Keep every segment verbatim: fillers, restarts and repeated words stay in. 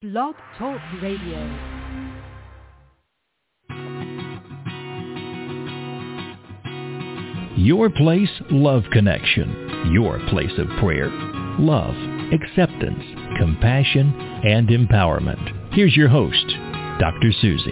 Blog Talk Radio. Your Place Love Connection. Your place of prayer, love, acceptance, compassion, and empowerment. Here's your host, Doctor Susie.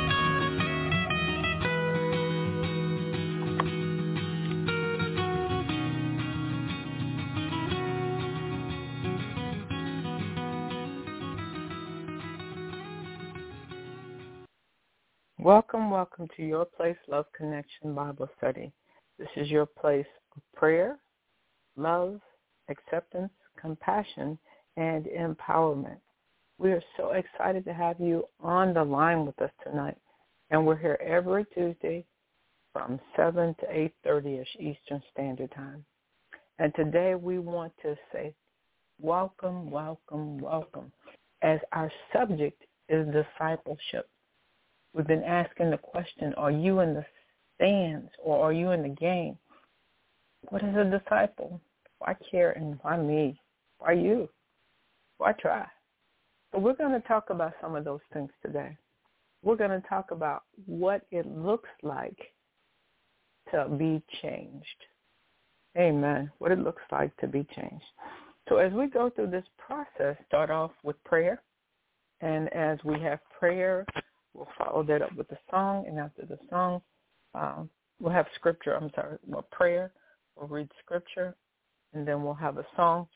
Welcome, welcome to Your Place Love Connection Bible Study. This is your place of prayer, love, acceptance, compassion, and empowerment. We are so excited to have you on the line with us tonight. And we're here every Tuesday from seven to eight thirty-ish Eastern Standard Time. And today we want to say welcome, welcome, welcome, as our subject is discipleship. We've been asking the question, are you in the stands or are you in the game? What is a disciple? Why care and why me? Why you? Why try? So we're going to talk about some of those things today. We're going to talk about what it looks like to be changed. Amen. What it looks like to be changed. So as we go through this process, start off with prayer. And as we have prayer, we'll follow that up with a song, and after the song, um, we'll have scripture. I'm sorry, well, prayer. We'll read scripture, and then we'll have a song.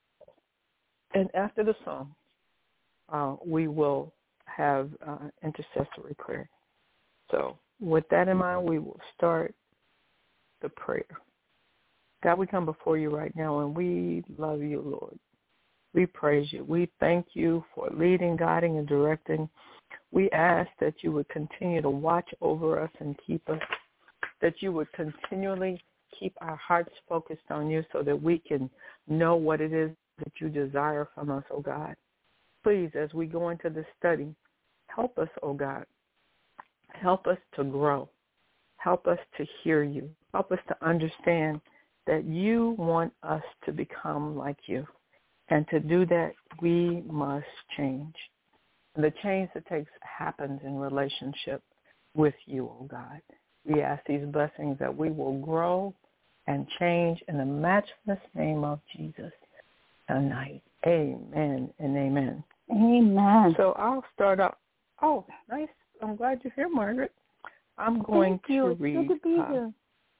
And after the song, uh, we will have uh, intercessory prayer. So with that in mind, we will start the prayer. God, we come before you right now, and we love you, Lord. We praise you. We thank you for leading, guiding, and directing. We ask that you would continue to watch over us and keep us, that you would continually keep our hearts focused on you so that we can know what it is that you desire from us, oh God. Please, as we go into this study, help us, oh God. Help us to grow. Help us to hear you. Help us to understand that you want us to become like you. And to do that, we must change. The change that takes happens in relationship with you, oh God. We ask these blessings that we will grow and change in the matchless name of Jesus tonight. Amen and amen. Amen. So I'll start up. Oh, nice. I'm glad you're here, Margaret. I'm going Thank you. to It's read. good to be uh, here.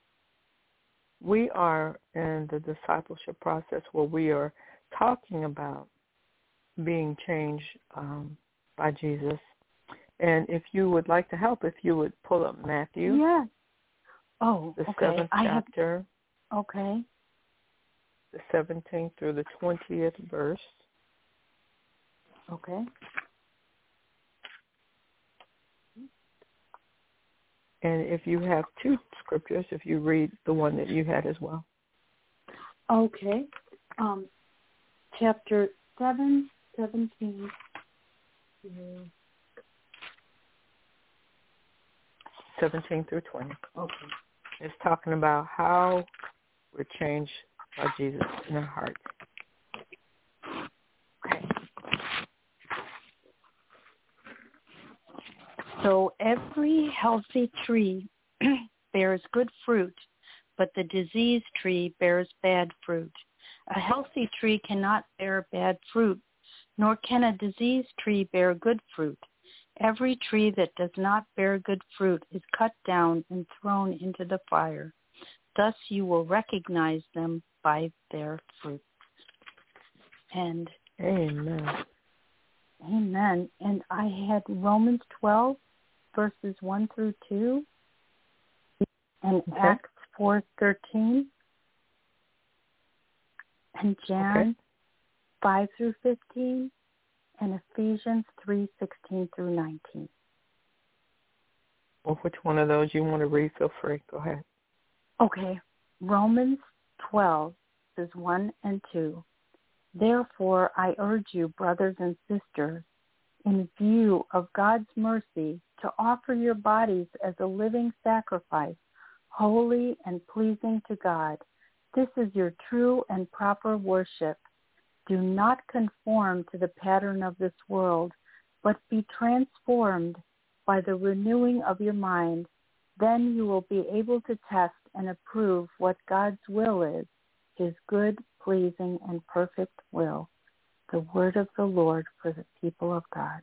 We are in the discipleship process where we are talking about being changed um, by Jesus. And if you would like to help, if you would pull up Matthew. Yeah. Oh, the okay. seventh I chapter. Have, okay. The seventeenth through the twentieth verse. Okay. And if you have two scriptures, if you read the one that you had as well. Okay. Um, chapter seven, seventeen. seventeen through twenty. Okay. It's talking about how we're changed by Jesus in our hearts. Okay. So every healthy tree bears good fruit, but the diseased tree bears bad fruit. A healthy tree cannot bear bad fruit, nor can a diseased tree bear good fruit. Every tree that does not bear good fruit is cut down and thrown into the fire. Thus you will recognize them by their fruit. And Amen. Amen. And I had Romans twelve, verses one through two, and Okay. Acts four thirteen, and John Okay. five through fifteen, and Ephesians three sixteen through nineteen. Well, which one of those you want to read, feel free. Go ahead. Okay. Romans twelve, verses one and two. Therefore, I urge you, brothers and sisters, in view of God's mercy, to offer your bodies as a living sacrifice, holy and pleasing to God. This is your true and proper worship. Do not conform to the pattern of this world, but be transformed by the renewing of your mind. Then you will be able to test and approve what God's will is, his good, pleasing, and perfect will. The word of the Lord for the people of God.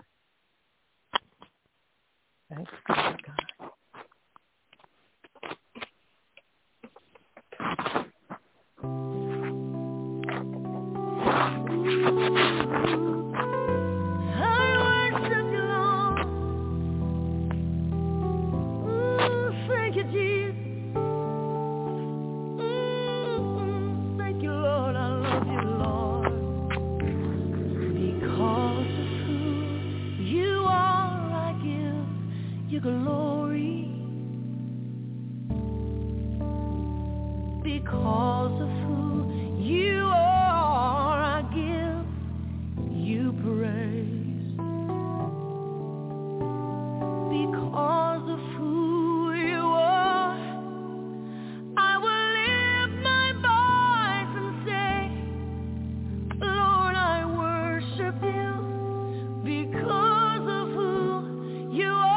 Thanks be to God. Glory, because of who you are, I give you praise. Because of who you are, I will lift my voice and say, Lord, I worship you because of who you are.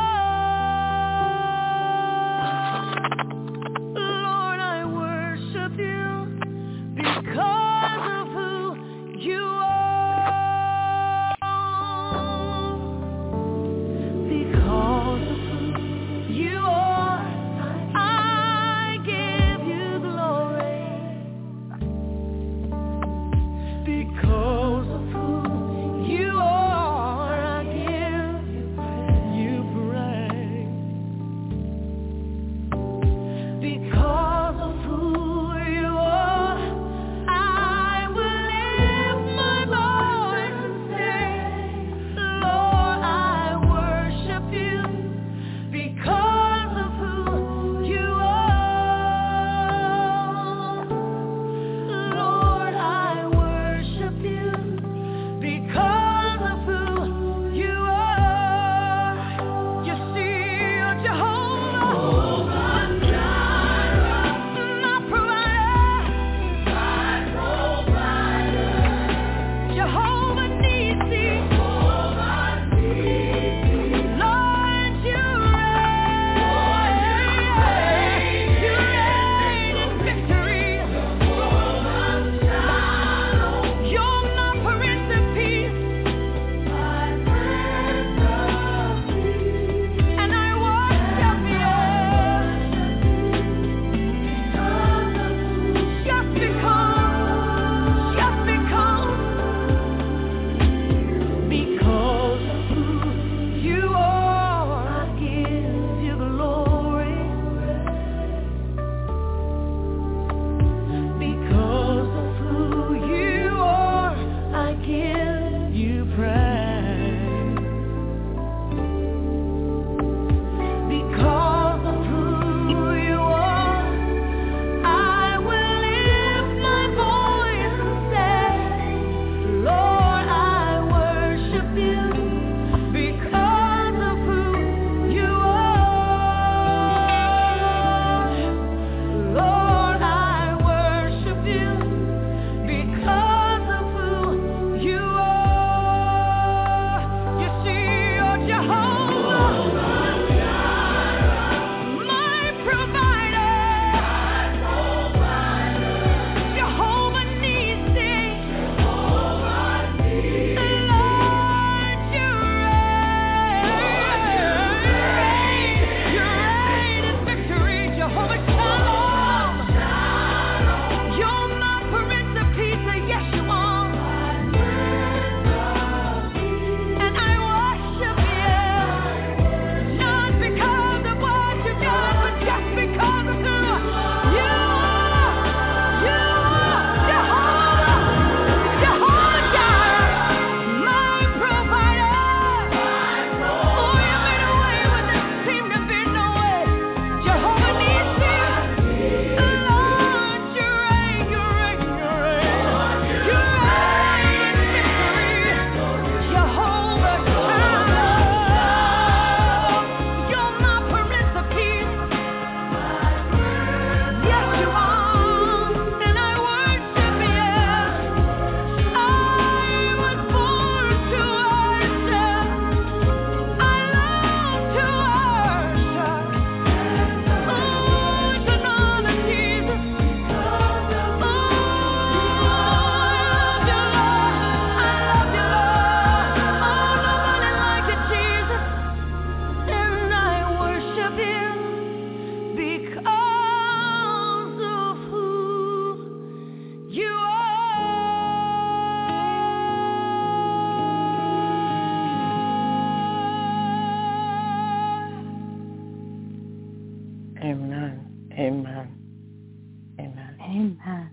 Amen. Amen. Amen.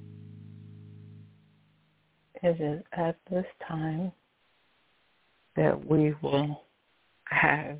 It is at this time that we will have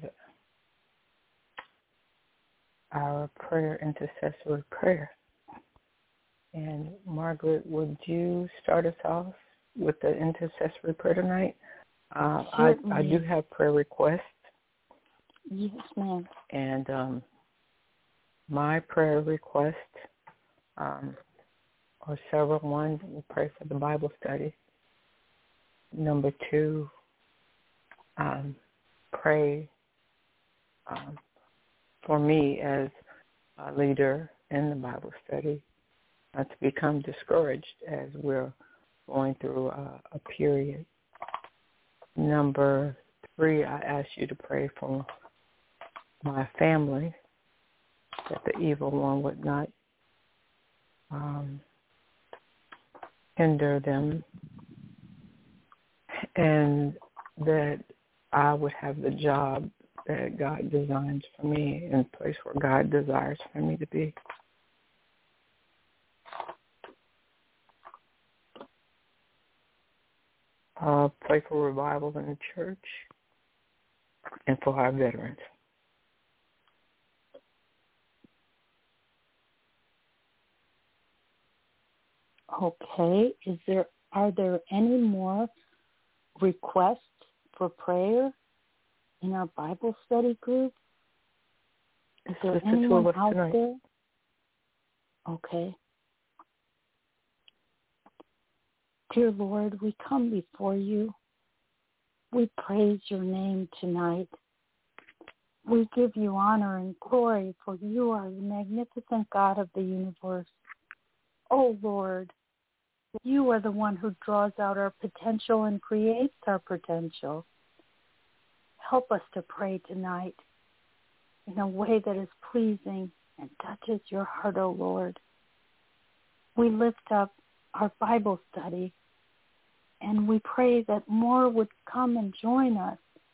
our prayer, intercessory prayer. And Margaret, would you start us off with the intercessory prayer tonight? Uh, I, I do have prayer requests. Yes, ma'am. And um, my prayer request um, are several. One, we'll pray for the Bible study. Number two, um, pray um, for me as a leader in the Bible study not to become discouraged as we're going through a, a period. Number three, I ask you to pray for my family, that the evil one would not um, hinder them, and that I would have the job that God designs for me and the place where God desires for me to be. Uh, pray for revival in the church and for our veterans. Okay. Is there are there any more requests for prayer in our Bible study group? Is there Just anyone the two of us out tonight. there? Okay. Dear Lord, we come before you. We praise your name tonight. We give you honor and glory, for you are the magnificent God of the universe. Oh, Lord, you are the one who draws out our potential and creates our potential. Help us to pray tonight in a way that is pleasing and touches your heart, oh Lord. We lift up our Bible study, and we pray that more would come and join us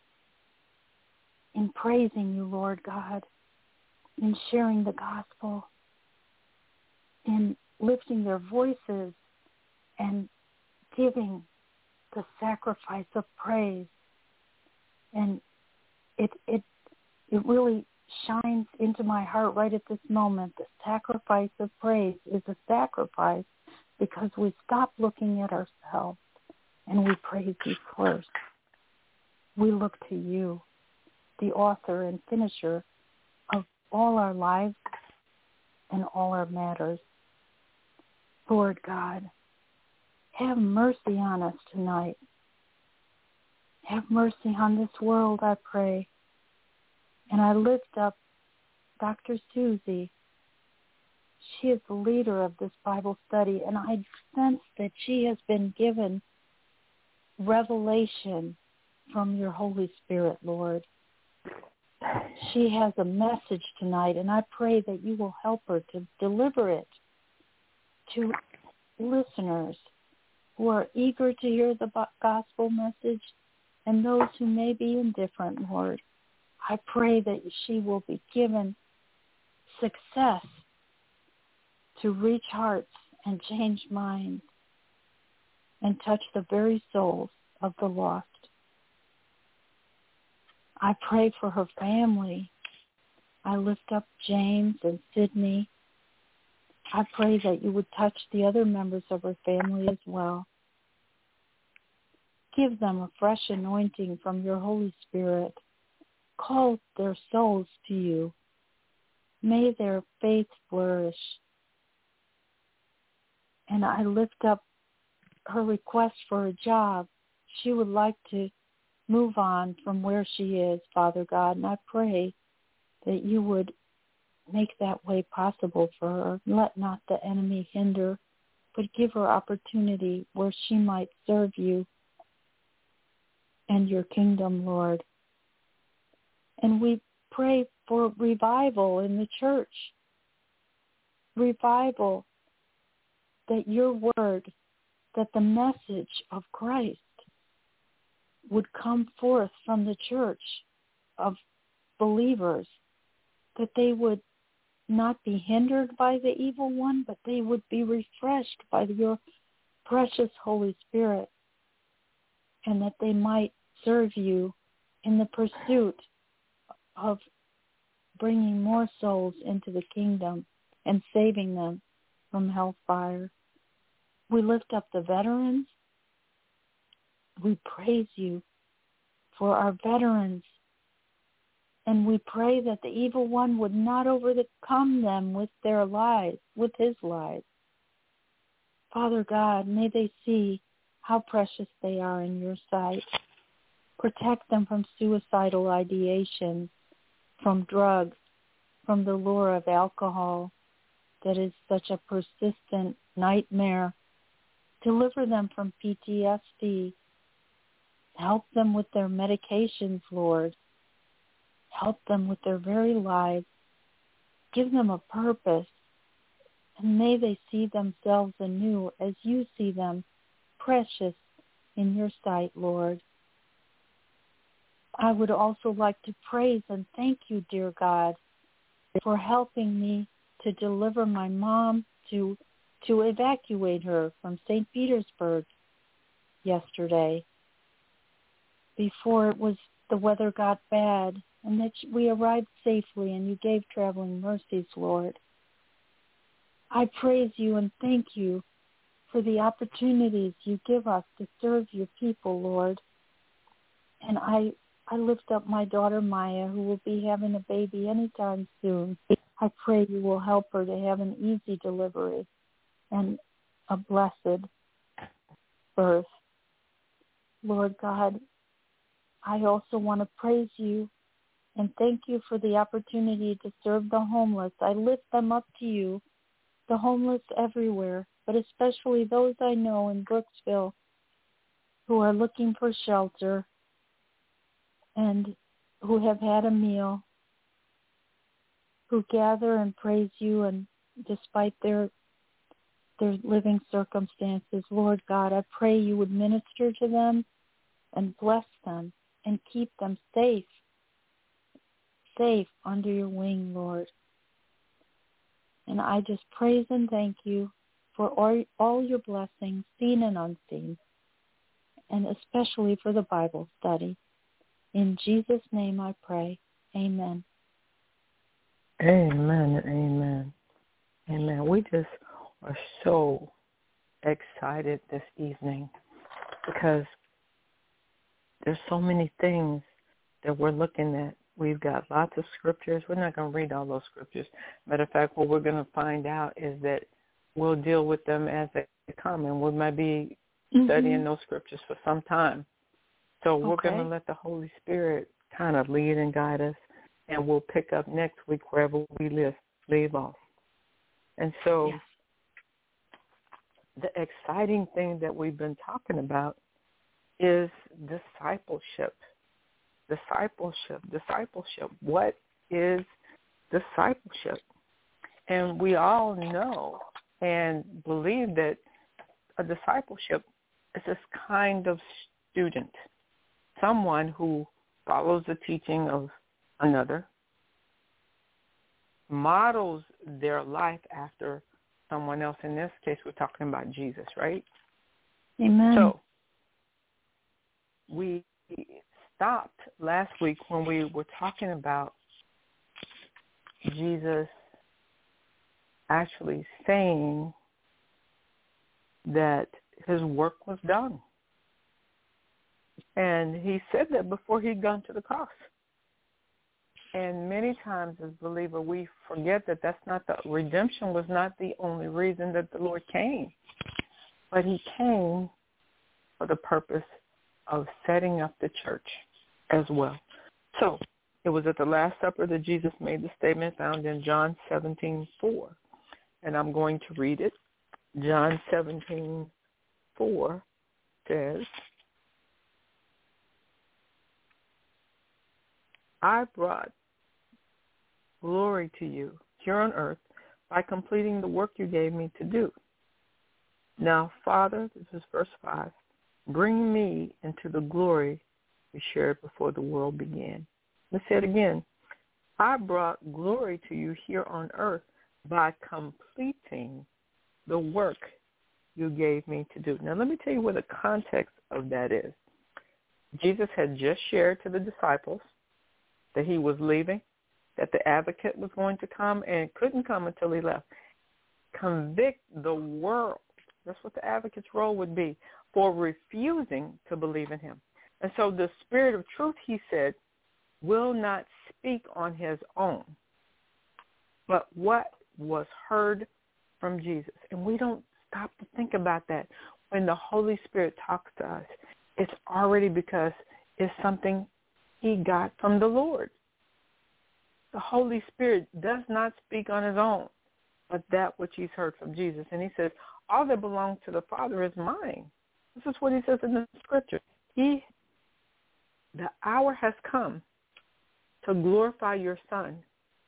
in praising you, Lord God, in sharing the gospel, in lifting their voices and giving the sacrifice of praise. And it it it really shines into my heart right at this moment. The sacrifice of praise is a sacrifice because we stop looking at ourselves and we praise you first. We look to you, the author and finisher of all our lives and all our matters. Lord God, have mercy on us tonight. Have mercy on this world, I pray. And I lift up Doctor Susie. She is the leader of this Bible study, and I sense that she has been given revelation from your Holy Spirit, Lord. She has a message tonight, and I pray that you will help her to deliver it to listeners who are eager to hear the gospel message and those who may be indifferent, Lord. I pray that she will be given success to reach hearts and change minds and touch the very souls of the lost. I pray for her family. I lift up James and Sydney. I pray that you would touch the other members of her family as well. Give them a fresh anointing from your Holy Spirit. Call their souls to you. May their faith flourish. And I lift up her request for a job. She would like to move on from where she is, Father God, and I pray that you would make that way possible for her. Let not the enemy hinder, but give her opportunity where she might serve you and your kingdom, Lord. And we pray for revival in the church. Revival, that your word, that the message of Christ would come forth from the church of believers, that they would not be hindered by the evil one, but they would be refreshed by your precious Holy Spirit, and that they might serve you in the pursuit of bringing more souls into the kingdom and saving them from hellfire. We lift up the veterans. We praise you for our veterans. And we pray that the evil one would not overcome them with their lies, with his lies. Father God, may they see how precious they are in your sight. Protect them from suicidal ideation, from drugs, from the lure of alcohol that is such a persistent nightmare. Deliver them from P T S D. Help them with their medications, Lord. Help them with their very lives. Give them a purpose. And may they see themselves anew as you see them, precious in your sight, Lord. I would also like to praise and thank you, dear God, for helping me to deliver my mom, to to evacuate her from Saint Petersburg yesterday before it was the weather got bad, and that we arrived safely and you gave traveling mercies, Lord. I praise you and thank you for the opportunities you give us to serve your people, Lord. And I I lift up my daughter Maya, who will be having a baby anytime soon. I pray you will help her to have an easy delivery and a blessed birth. Lord God, I also want to praise you and thank you for the opportunity to serve the homeless. I lift them up to you, the homeless everywhere, but especially those I know in Brooksville who are looking for shelter and who have had a meal, who gather and praise you, and despite their their living circumstances, Lord God, I pray you would minister to them and bless them and keep them safe, safe under your wing, Lord. And I just praise and thank you for all, all your blessings, seen and unseen, and especially for the Bible study. In Jesus' name I pray. Amen. Amen. Amen. Amen. We just are so excited this evening because there's so many things that we're looking at. We've got lots of scriptures. We're not going to read all those scriptures. Matter of fact, what we're going to find out is that we'll deal with them as they come, and we might be mm-hmm. studying those scriptures for some time. So we're okay. going to let the Holy Spirit kind of lead and guide us, and we'll pick up next week wherever we live, leave off. And so yes. the exciting thing that we've been talking about is discipleship. Discipleship, discipleship. What is discipleship? And we all know and believe that a discipleship is this kind of student, someone who follows the teaching of another, models their life after someone else. In this case, we're talking about Jesus, right? Amen. So we stopped last week when we were talking about Jesus actually saying that his work was done. And he said that before he'd gone to the cross. And many times as believer, we forget that that's not the redemption was not the only reason that the Lord came, but he came for the purpose of setting up the church as well. So it was at the Last Supper that Jesus made the statement found in John seventeen four, and I'm going to read it. John seventeen four says, I brought glory to you here on earth by completing the work you gave me to do. Now, Father, this is verse five, bring me into the glory we shared before the world began. Let's say it again. I brought glory to you here on earth by completing the work you gave me to do. Now, let me tell you what the context of that is. Jesus had just shared to the disciples that he was leaving, that the advocate was going to come and couldn't come until he left. Convict the world. That's what the advocate's role would be, for refusing to believe in him. And so the Spirit of truth, he said, will not speak on his own, but what was heard from Jesus. And we don't stop to think about that. When the Holy Spirit talks to us, it's already because it's something he got from the Lord. The Holy Spirit does not speak on his own, but that which he's heard from Jesus. And he says, all that belongs to the Father is mine. This is what he says in the scripture. He, the hour has come to glorify your Son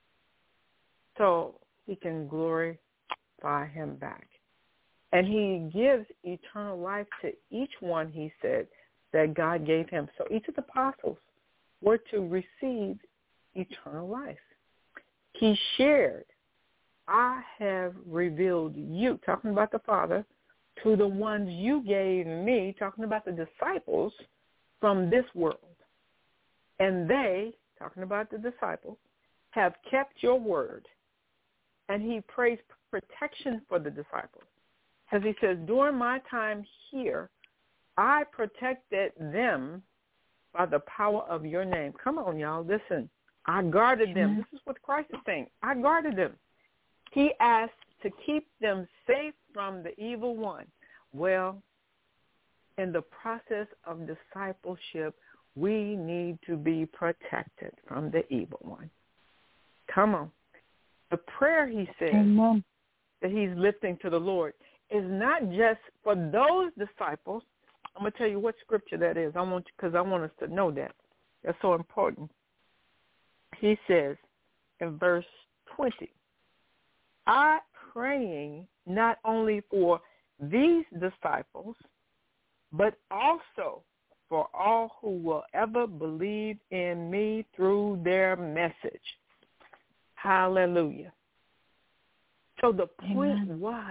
so he can glorify him back. And he gives eternal life to each one, he said, that God gave him. So each of the apostles were to receive eternal life. He shared, I have revealed you, talking about the Father, to the ones you gave me, talking about the disciples, from this world. And they, talking about the disciples, have kept your word. And he prays protection for the disciples. As he says, during my time here, I protected them by the power of your name. Come on, y'all, listen. I guarded them. This is what Christ is saying. I guarded them. He asked to keep them safe from the evil one. Well, in the process of discipleship, we need to be protected from the evil one. Come on. The prayer, he says, Amen, that he's lifting to the Lord is not just for those disciples. I'm going to tell you what scripture that is. I want because I want us to know that. That's so important. He says in verse twenty, I praying not only for these disciples, but also for all who will ever believe in me through their message. Hallelujah. So the point Amen. was,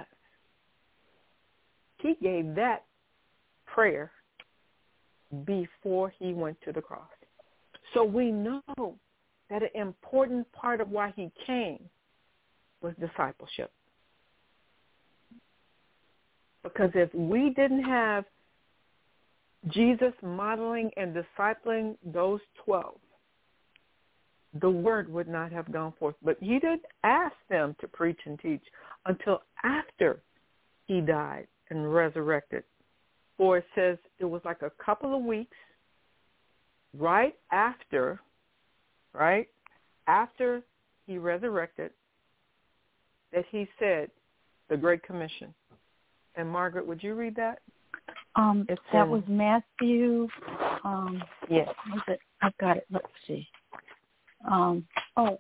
he gave that prayer before he went to the cross. So we know that an important part of why he came was discipleship. Because if we didn't have Jesus modeling and discipling those twelve, the word would not have gone forth. But he didn't ask them to preach and teach until after he died and resurrected. For it says it was like a couple of weeks right after, right, after he resurrected, that he said the Great Commission. And Margaret, would you read that? Um, it's that in, was Matthew. Um, yes. Was it? I've got it. Let's see. Um, oh.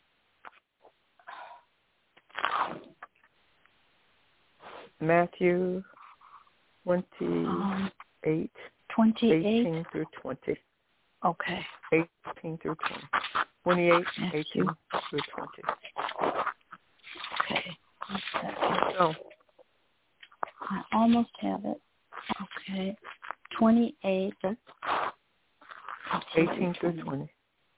Matthew twenty-eight, um, twenty-eight, eighteen through twenty. Okay. eighteen through twenty. twenty-eight, Matthew. eighteen through twenty. Okay. So, I almost have it. Okay. twenty-eight. eighteen through twenty.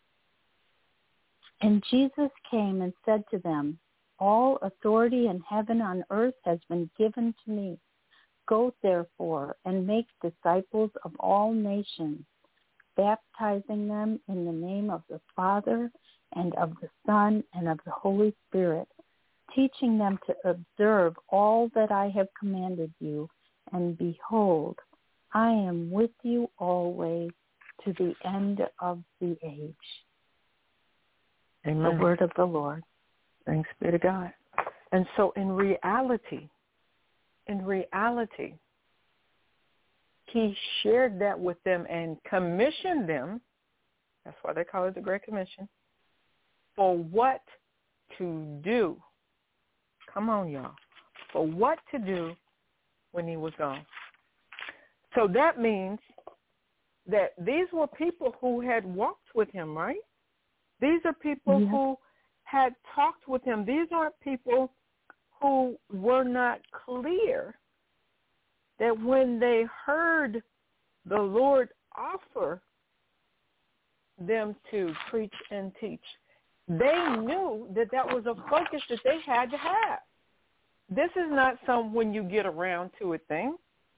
And Jesus came and said to them, all authority in heaven and earth has been given to me. Go therefore and make disciples of all nations, baptizing them in the name of the Father and of the Son and of the Holy Spirit, teaching them to observe all that I have commanded you. And behold, I am with you always to the end of the age. Amen. The word of the Lord. Thanks be to God. And so in reality, in reality, he shared that with them and commissioned them, that's why they call it the Great Commission, for what to do. Come on, y'all. For what to do when he was gone. So that means that these were people who had walked with him, right? These are people yeah. who had talked with him. These aren't people who were not clear that when they heard the Lord offer them to preach and teach, they knew that that was a focus that they had to have. This is not some when you get around to it thing.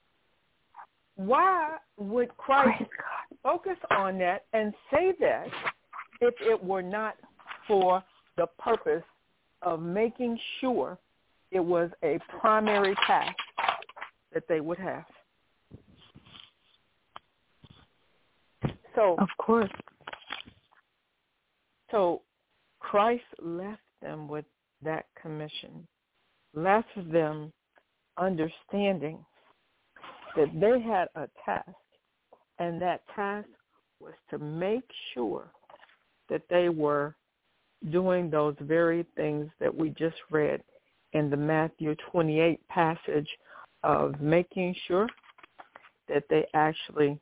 Why would Christ focus on that and say that if it were not for the purpose of making sure it was a primary task that they would have? So, of course. So Christ left them with that commission, left them understanding that they had a task, and that task was to make sure that they were doing those very things that we just read in the Matthew twenty-eight passage of making sure that they actually,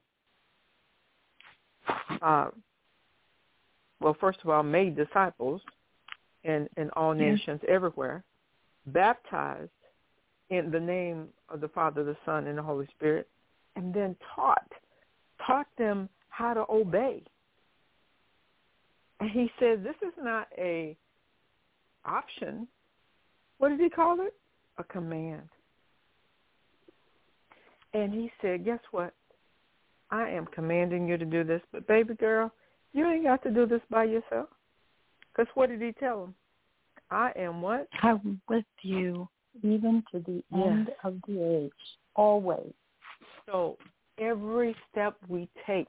uh, well, first of all, made disciples in, in all nations mm-hmm. everywhere, baptized in the name of the Father, the Son, and the Holy Spirit, and then taught, taught them how to obey. And he says this is not a option. What did he call it? A command. And he said, guess what? I am commanding you to do this, but baby girl, you ain't got to do this by yourself. Because what did he tell them? I am what? I'm with you even to the yes. end of the age, always. So every step we take,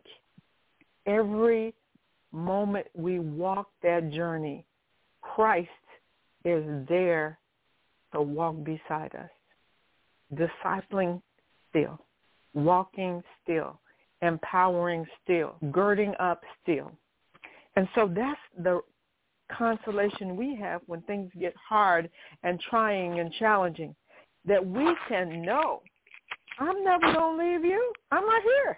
every moment we walk that journey, Christ is there to walk beside us, discipling still, walking still, empowering still, girding up still. And so that's the consolation we have when things get hard and trying and challenging, that we can know, I'm never going to leave you. I'm right here.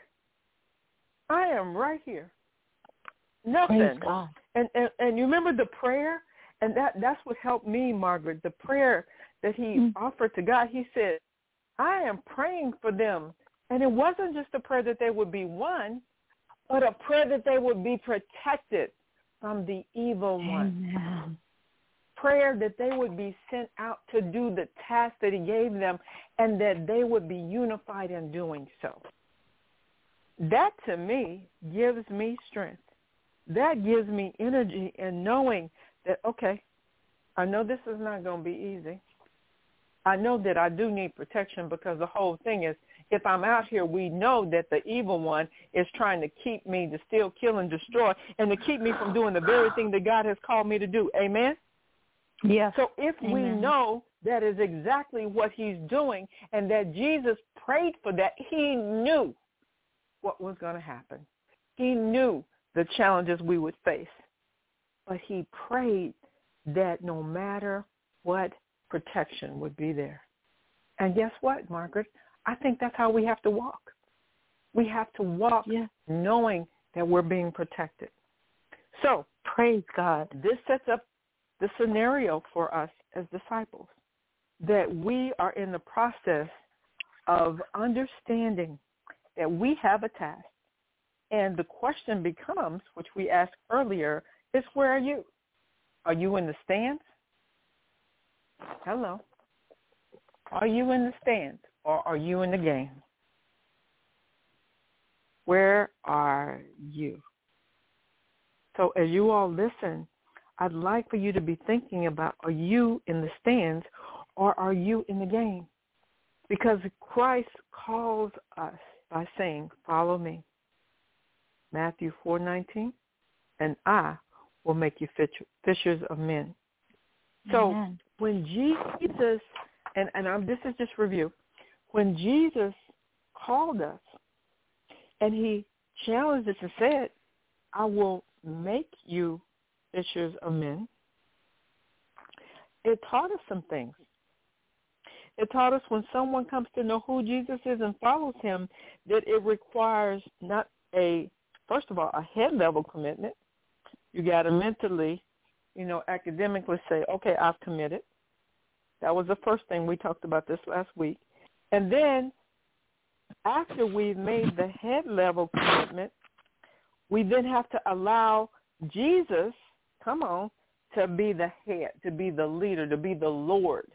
I am right here. Nothing. Praise God. And, and and you remember the prayer? And that, that's what helped me, Margaret, the prayer that he mm-hmm. offered to God. He said, I am praying for them. And it wasn't just a prayer that they would be one, but a prayer that they would be protected from the evil one. Amen. Prayer that they would be sent out to do the task that he gave them, and that they would be unified in doing so. That, to me, gives me strength. That gives me energy in knowing that, okay, I know this is not going to be easy. I know that I do need protection, because the whole thing is, if I'm out here, we know that the evil one is trying to keep me to steal, kill, and destroy, and to keep me from doing the very thing that God has called me to do. Amen? Yes. So if Amen. we know that is exactly what he's doing, and that Jesus prayed for that, he knew what was going to happen. He knew the challenges we would face. But he prayed that no matter what, protection would be there. And guess what, Margaret? I think that's how we have to walk. We have to walk yeah. knowing that we're being protected. So, praise God. This sets up the scenario for us as disciples, that we are in the process of understanding that we have a task. And the question becomes, which we asked earlier, is where are you? Are you in the stands? Hello. Are you in the stands, or are you in the game? Where are you? So as you all listen, I'd like for you to be thinking about, are you in the stands, or are you in the game? Because Christ calls us by saying, follow me. Matthew four nineteen, and I will make you fishers of men. So Amen. When Jesus, and, and I'm, this is just review, when Jesus called us and he challenged us and said, I will make you fishers of men, it taught us some things. It taught us when someone comes to know who Jesus is and follows him, that it requires not a, first of all, a head-level commitment, You got to mentally, you know, academically say, okay, I've committed. That was the first thing we talked about this last week. And then after we've made the head level commitment, we then have to allow Jesus, come on, to be the head, to be the leader, to be the Lord,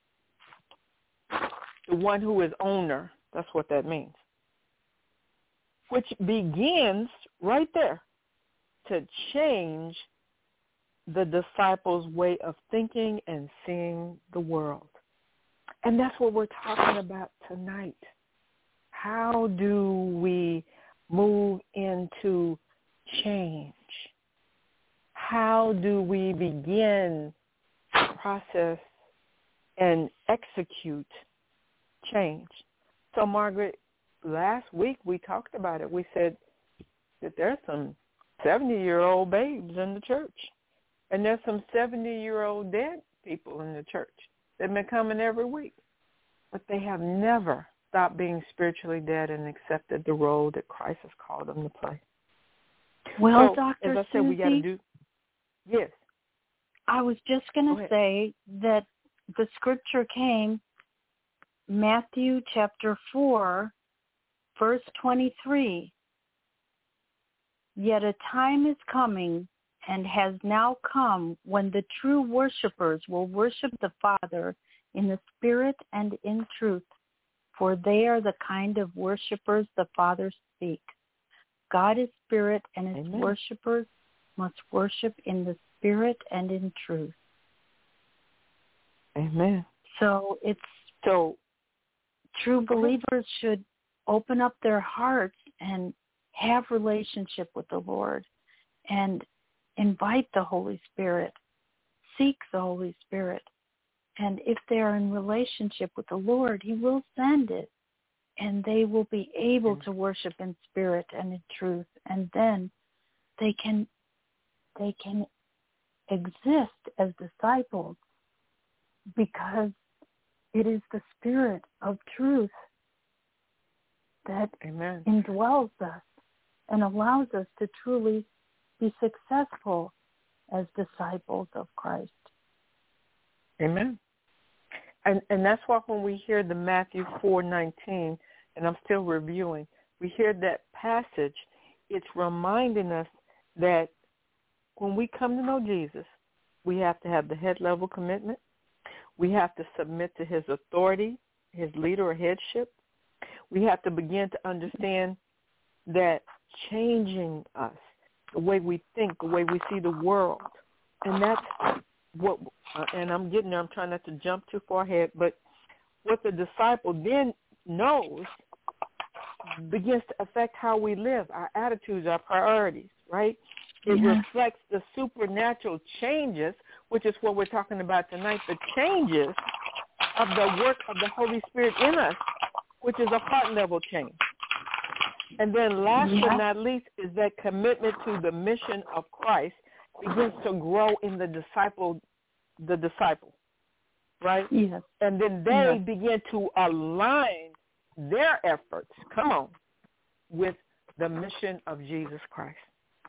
the one who is owner. That's what that means. Which begins right there to change the disciples' way of thinking and seeing the world. And that's what we're talking about tonight. How do we move into change? How do we begin to process and execute change? So, Margaret, last week we talked about it. We said that there's some seventy-year-old babes in the church, and there's some seventy-year-old dead people in the church. They've been coming every week, but they have never stopped being spiritually dead and accepted the role that Christ has called them to play. Well, so, Doctor as I said, Susie, we got to do. Yes. I was just going to say that the scripture came, Matthew chapter four, verse twenty-three. Yet a time is coming and has now come when the true worshipers will worship the Father in the Spirit and in truth, for they are the kind of worshipers the Father seeks. God is Spirit, and his Amen. worshipers must worship in the Spirit and in truth. Amen. So it's so true believers should open up their hearts and have relationship with the Lord and invite the Holy Spirit, seek the Holy Spirit. And if they are in relationship with the Lord, he will send it, and they will be able to worship in spirit and in truth. And then they can they can exist as disciples because it is the Spirit of truth that Amen. indwells us and allows us to truly be successful as disciples of Christ. Amen. And and that's why when we hear the Matthew four nineteen, and I'm still reviewing, we hear that passage, it's reminding us that when we come to know Jesus, we have to have the head level commitment. We have to submit to his authority, his leader or headship. We have to begin to understand that changing us, the way we think, the way we see the world, and that's what, uh, and I'm getting there, I'm trying not to jump too far ahead, but what the disciple then knows begins to affect how we live, our attitudes, our priorities, right? It Yeah. reflects the supernatural changes, which is what we're talking about tonight, the changes of the work of the Holy Spirit in us, which is a heart level change. And then last Yeah. but not least is that commitment to the mission of Christ begins to grow in the disciple, the disciple, right? Yes. And then they Yes. begin to align their efforts, come on, with the mission of Jesus Christ.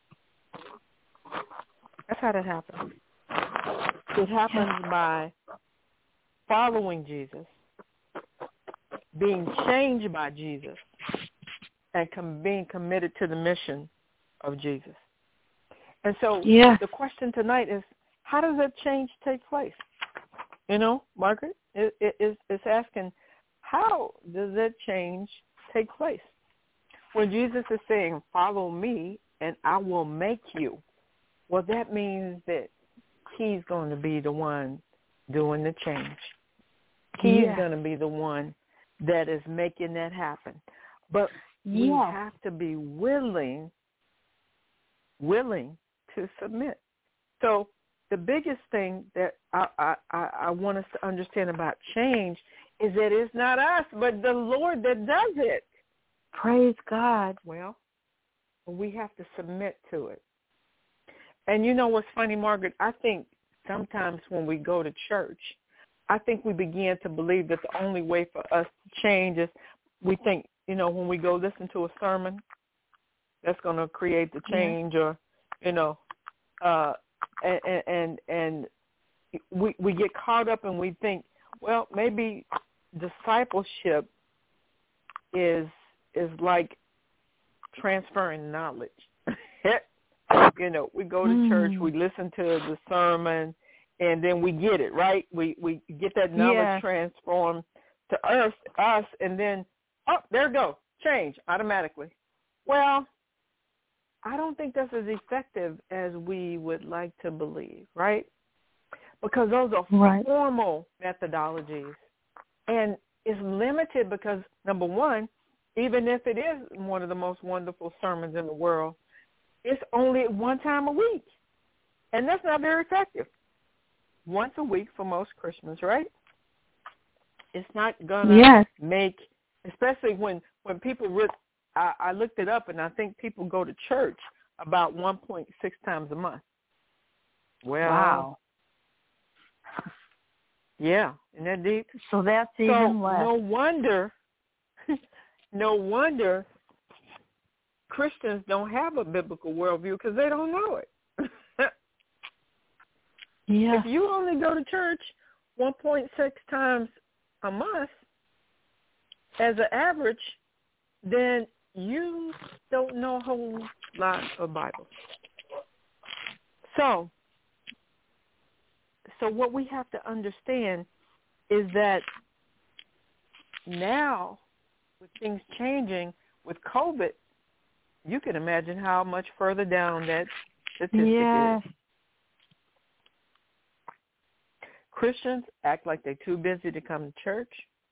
That's how that happens. It happens by following Jesus, being changed by Jesus, and com- being committed to the mission of Jesus. And so Yeah. the question tonight is, how does that change take place? You know, Margaret, it, it, it's, it's asking, how does that change take place? When Jesus is saying, follow me and I will make you, well, that means that he's going to be the one doing the change. He's Yeah. going to be the one that is making that happen. But we Yeah. have to be willing, willing to submit. So the biggest thing that I, I, I, I want us to understand about change is that it's not us, but the Lord that does it. Praise God. Well, we have to submit to it. And you know what's funny, Margaret? I think sometimes when we go to church, I think we begin to believe that the only way for us to change is we think, you know, when we go listen to a sermon, that's going to create the change, or, you know, uh, and and, and we we get caught up and we think, well, maybe discipleship is is like transferring knowledge. You know, we go to mm. church, we listen to the sermon, and then we get it, right? We we get that knowledge yeah. transformed to us, us, and then, oh, there it goes, change automatically. Well, I don't think that's as effective as we would like to believe, right? Because those are right. formal methodologies, and it's limited because, number one, even if it is one of the most wonderful sermons in the world, it's only one time a week, and that's not very effective. Once a week for most Christians, right? It's not going to yes. make, especially when, when people, re- I, I looked it up, and I think people go to church about one point six times a month. Well, wow. Yeah, isn't that deep? So that's so even less. No wonder, no wonder Christians don't have a biblical worldview because they don't know it. Yeah. If you only go to church one point six times a month as an average, then you don't know a whole lot of Bible. So, so what we have to understand is that now, with things changing, with COVID, you can imagine how much further down that statistic yeah. is. Christians act like they're too busy to come to church.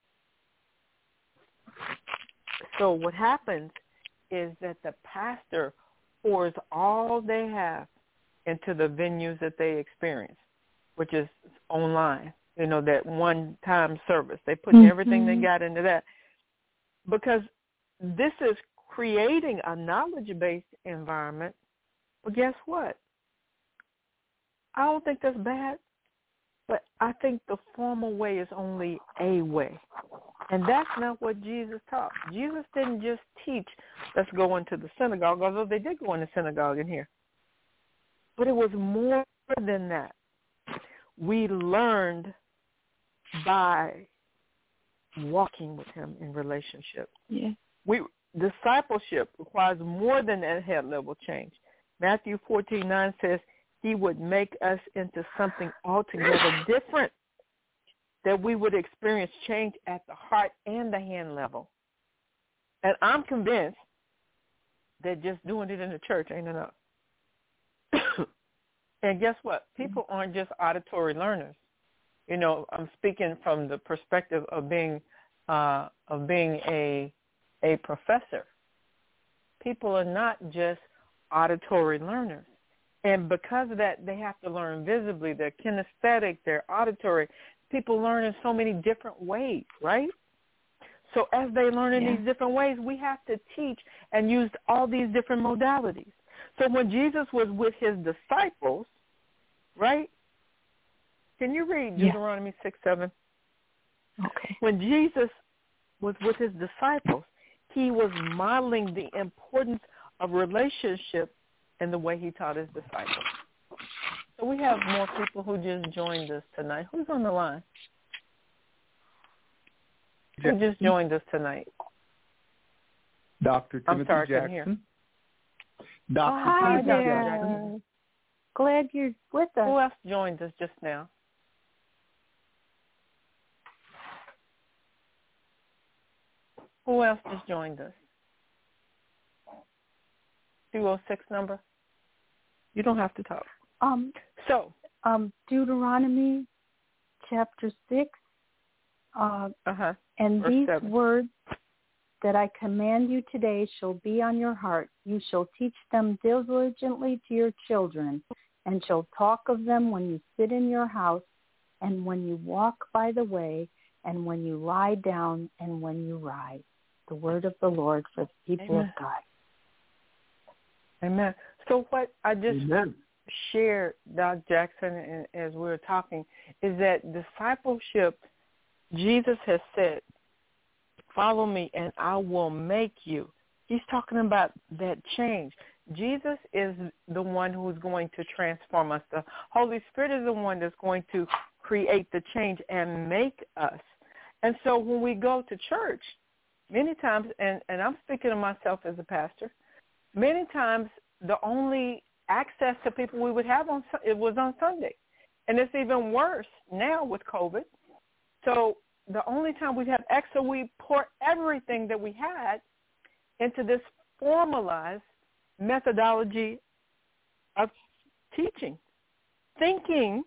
So what happens is that the pastor pours all they have into the venues that they experience, which is online, you know, that one-time service. They put mm-hmm. everything they got into that because this is creating a knowledge-based environment. But guess what? I don't think that's bad, but I think the formal way is only a way. And that's not what Jesus taught. Jesus didn't just teach, let's go into the synagogue, although they did go in the synagogue in here. But it was more than that. We learned by walking with him in relationship. Yeah. We discipleship requires more than that head level change. Matthew fourteen nine says he would make us into something altogether different, that we would experience change at the heart and the hand level. And I'm convinced that just doing it in the church ain't enough. And guess what? People aren't just auditory learners. You know, I'm speaking from the perspective of being uh, of being a a professor. People are not just auditory learners. And because of that, they have to learn visibly. They're kinesthetic, they're auditory. People learn in so many different ways, right? So as they learn in yeah. these different ways, we have to teach and use all these different modalities. So when Jesus was with his disciples, right? Can you read Deuteronomy yeah. six seven? Okay. When Jesus was with his disciples, he was modeling the importance of relationship in the way he taught his disciples. So we have more people who just joined us tonight. Who's on the line? Who just joined us tonight? Doctor I'm Timothy sorry, Jackson. I couldn't hear. Doctor Oh, hi Timothy there. Jackson. Glad you're with us. Who else joined us just now? Who else just joined us? two oh six number? You don't have to talk. Um, so, um, Deuteronomy chapter six, uh, uh-huh. and Verse these seven. words that I command you today shall be on your heart. You shall teach them diligently to your children, and shall talk of them when you sit in your house, and when you walk by the way, and when you lie down, and when you rise. The word of the Lord for the people Amen. of God. Amen. So what I just Amen. shared, Doctor Jackson, as we were talking, is that discipleship, Jesus has said, follow me and I will make you. He's talking about that change. Jesus is the one who's going to transform us. The Holy Spirit is the one that's going to create the change and make us. And so when we go to church, many times, and, and I'm speaking of myself as a pastor, many times the only access to people we would have on it was on Sunday. And it's even worse now with COVID. So the only time we have access, so we pour everything that we had into this formalized methodology of teaching, thinking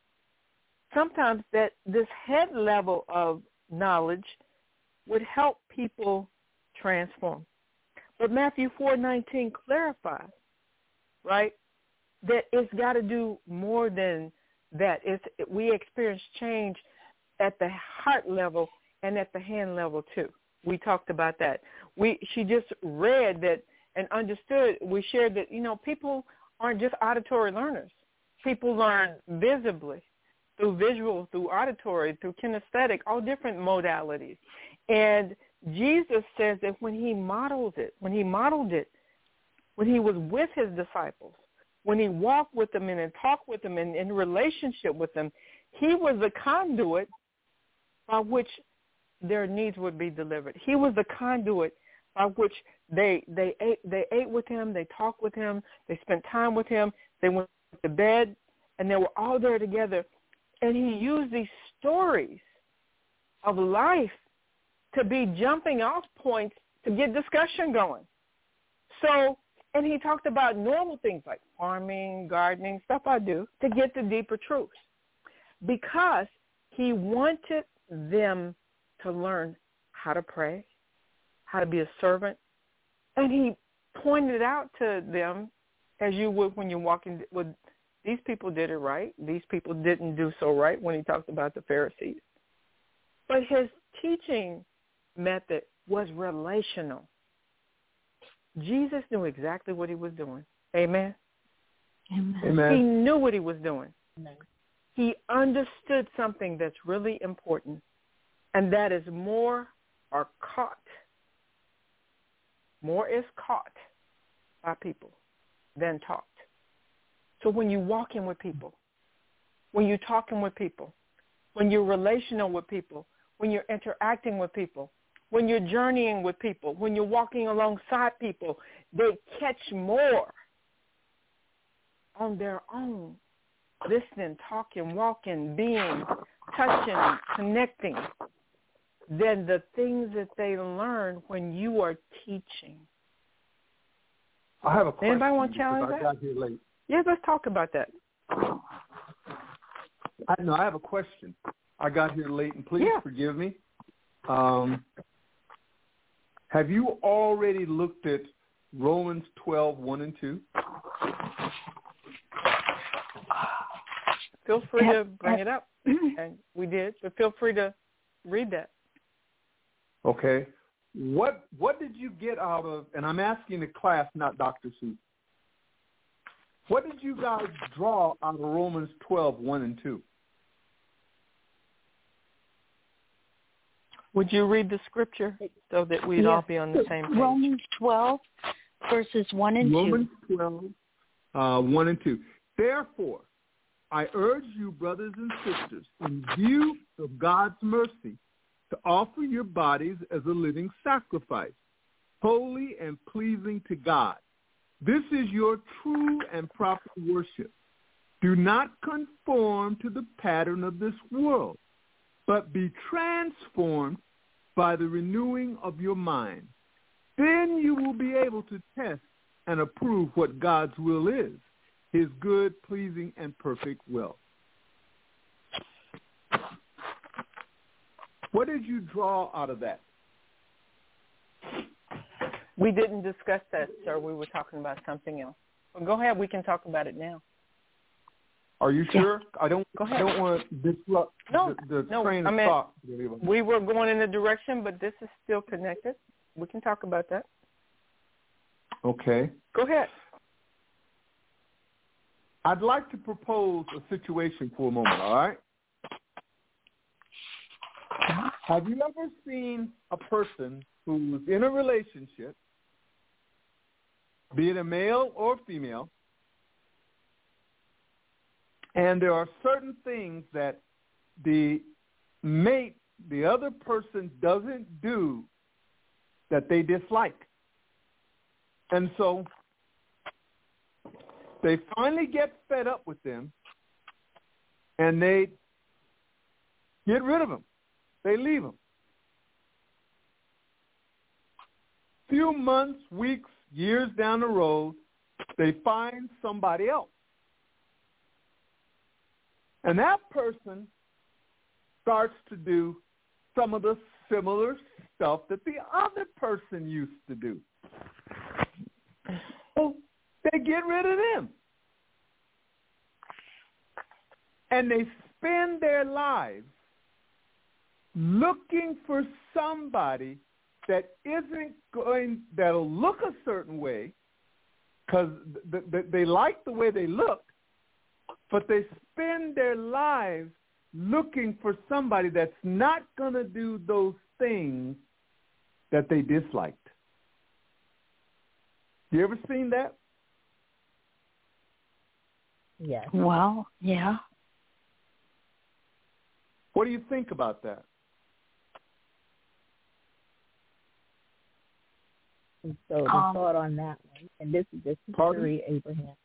sometimes that this head level of knowledge would help people transform. But Matthew four nineteen clarifies, right, that it's got to do more than that. It's, we experience change at the heart level and at the hand level too. We talked about that. We she just read that and understood. We shared that, you know, people aren't just auditory learners. People learn visibly, through visual, through auditory, through kinesthetic, all different modalities. And Jesus says that when he models it, when he modeled it, when he was with his disciples, when he walked with them and, and talked with them and in relationship with them, he was the conduit by which their needs would be delivered. He was the conduit by which they they ate, they ate with him, they talked with him, they spent time with him, they went to bed, and they were all there together. And he used these stories of life to be jumping off points to get discussion going. So, and he talked about normal things like farming, gardening, stuff I do, to get the deeper truths. Because he wanted them to learn how to pray, how to be a servant. And he pointed out to them, as you would when you're walking with, these people did it right. These people didn't do so right, when he talked about the Pharisees. But his teaching method was relational. Jesus knew exactly what he was doing. Amen? Amen. Amen. He knew what he was doing. Amen. He understood something that's really important, and that is more are caught. More is caught by people than taught. So when you walk in with people, when you're talking with people, when you're relational with people, when you're interacting with people, when you're journeying with people, when you're walking alongside people, they catch more on their own, listening, talking, walking, being, touching, connecting, than the things that they learn when you are teaching. I have a question. Anybody want to challenge because that? I got here late. Yeah, let's talk about that. I, no, I have a question. I got here late, and please Yeah. forgive me. Um, have you already looked at Romans twelve, one and two? Feel free to bring it up, and we did, but feel free to read that. Okay. What what did you get out of, and I'm asking the class, not Doctor Seuss, what did you guys draw out of Romans twelve, one and two? Would you read the scripture so that we'd Yeah. all be on the same page? Romans twelve, verses one and Romans two. twelve, uh, one and two. Therefore, I urge you, brothers and sisters, in view of God's mercy, to offer your bodies as a living sacrifice, holy and pleasing to God. This is your true and proper worship. Do not conform to the pattern of this world, but be transformed by the renewing of your mind. Then you will be able to test and approve what God's will is, his good, pleasing, and perfect will. What did you draw out of that? We didn't discuss that, sir. We were talking about something else. Well, go ahead. We can talk about it now. Are you sure? I don't. Go ahead. I don't want to disrupt No, the, the no, train I of mean, thought. We were going in a direction, but this is still connected. We can talk about that. Okay. Go ahead. I'd like to propose a situation for a moment, all right? Have you ever seen a person who's in a relationship be it a male or female, and there are certain things that the mate, the other person doesn't do that they dislike. And so they finally get fed up with them, and they get rid of them. They leave them. Few months, weeks, years down the road, they find somebody else. And that person starts to do some of the similar stuff that the other person used to do. So they get rid of them. And they spend their lives looking for somebody that isn't going, that'll look a certain way, because th- th- they like the way they look, but they spend their lives looking for somebody that's not going to do those things that they disliked. You ever seen that? Yes. Well, yeah. What do you think about that? And so the Um, thought on that one, and this is this is Pardon? Cherie Abraham.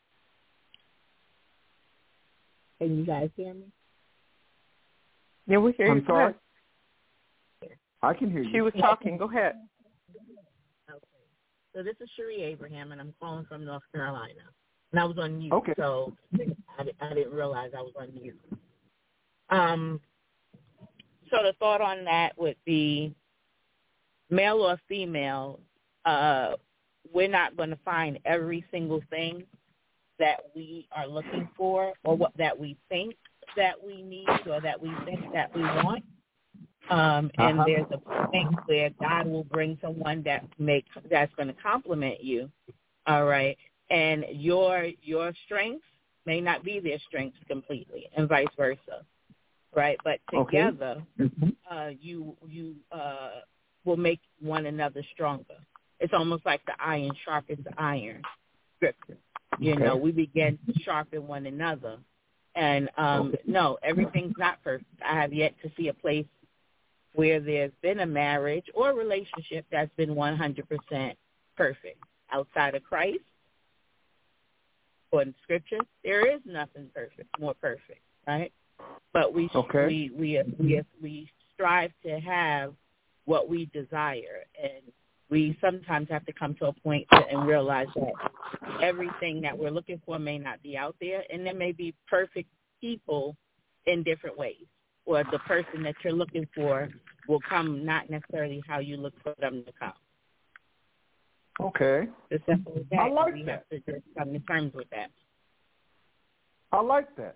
Can you guys hear me? Yeah, we hear you. I'm Go sorry. ahead. I can hear you. She was talking. Go ahead. Okay. So this is Cherie Abraham, and I'm calling from North Carolina. And I was on mute, Okay. so I, I didn't realize I was on mute. Um. So the thought on that would be, male or female, uh, we're not going to find every single thing that we are looking for, or what that we think that we need, or that we think that we want. Um, and Uh-huh. there's a point where God will bring someone that make that's going to complement you. All right, and your your strengths may not be their strengths completely, and vice versa. Right, but together, Okay. uh, you you uh, will make one another stronger. It's almost like the iron sharpens the iron scripture. You Okay. know, we begin to sharpen one another. And um, Okay. no, everything's not perfect. I have yet to see a place where there's been a marriage or a relationship that's been one hundred percent perfect. Outside of Christ, according to Scripture, there is nothing perfect, more perfect, right? But we Okay. we we we we strive to have what we desire, and we sometimes have to come to a point to, and realize that everything that we're looking for may not be out there, and there may be perfect people in different ways, or the person that you're looking for will come not necessarily how you look for them to come. Okay. It's simple as that. I like we that. have to just come to terms with that. I like that.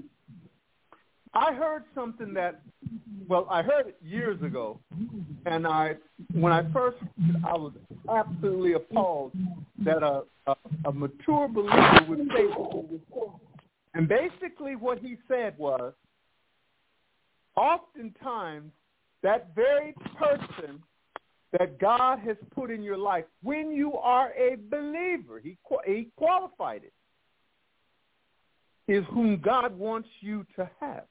I heard something that, well, I heard it years ago, and I, when I first, I was absolutely appalled that a, a, a mature believer would say that. And basically what he said was, oftentimes that very person that God has put in your life, when you are a believer, he, he qualified it, is whom God wants you to have.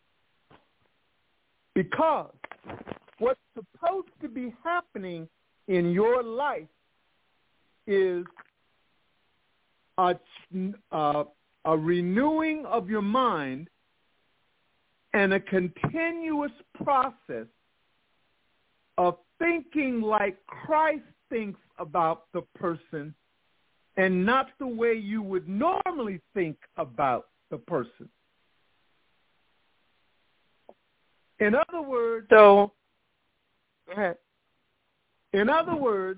Because what's supposed to be happening in your life is a, uh, a renewing of your mind and a continuous process of thinking like Christ thinks about the person and not the way you would normally think about the person. In other words, So, go ahead. In other words,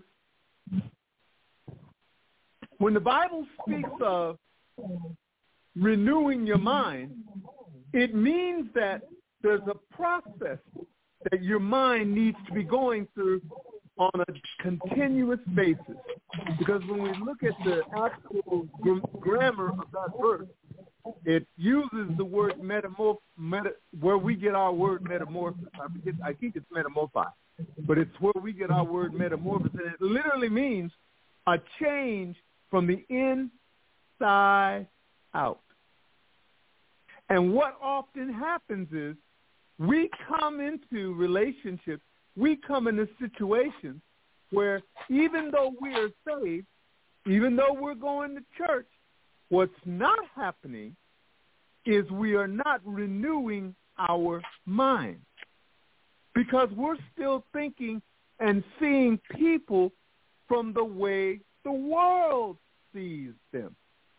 when the Bible speaks of renewing your mind, it means that there's a process that your mind needs to be going through on a continuous basis. Because when we look at the actual gr- grammar of that verse, it uses the word metamorph, meta, where we get our word metamorphosis. I, forget, I think it's metamorphi, but it's where we get our word metamorphosis. And it literally means a change from the inside out. And what often happens is we come into relationships, we come into situations where even though we are saved, even though we're going to church, what's not happening is we are not renewing our mind because we're still thinking and seeing people from the way the world sees them.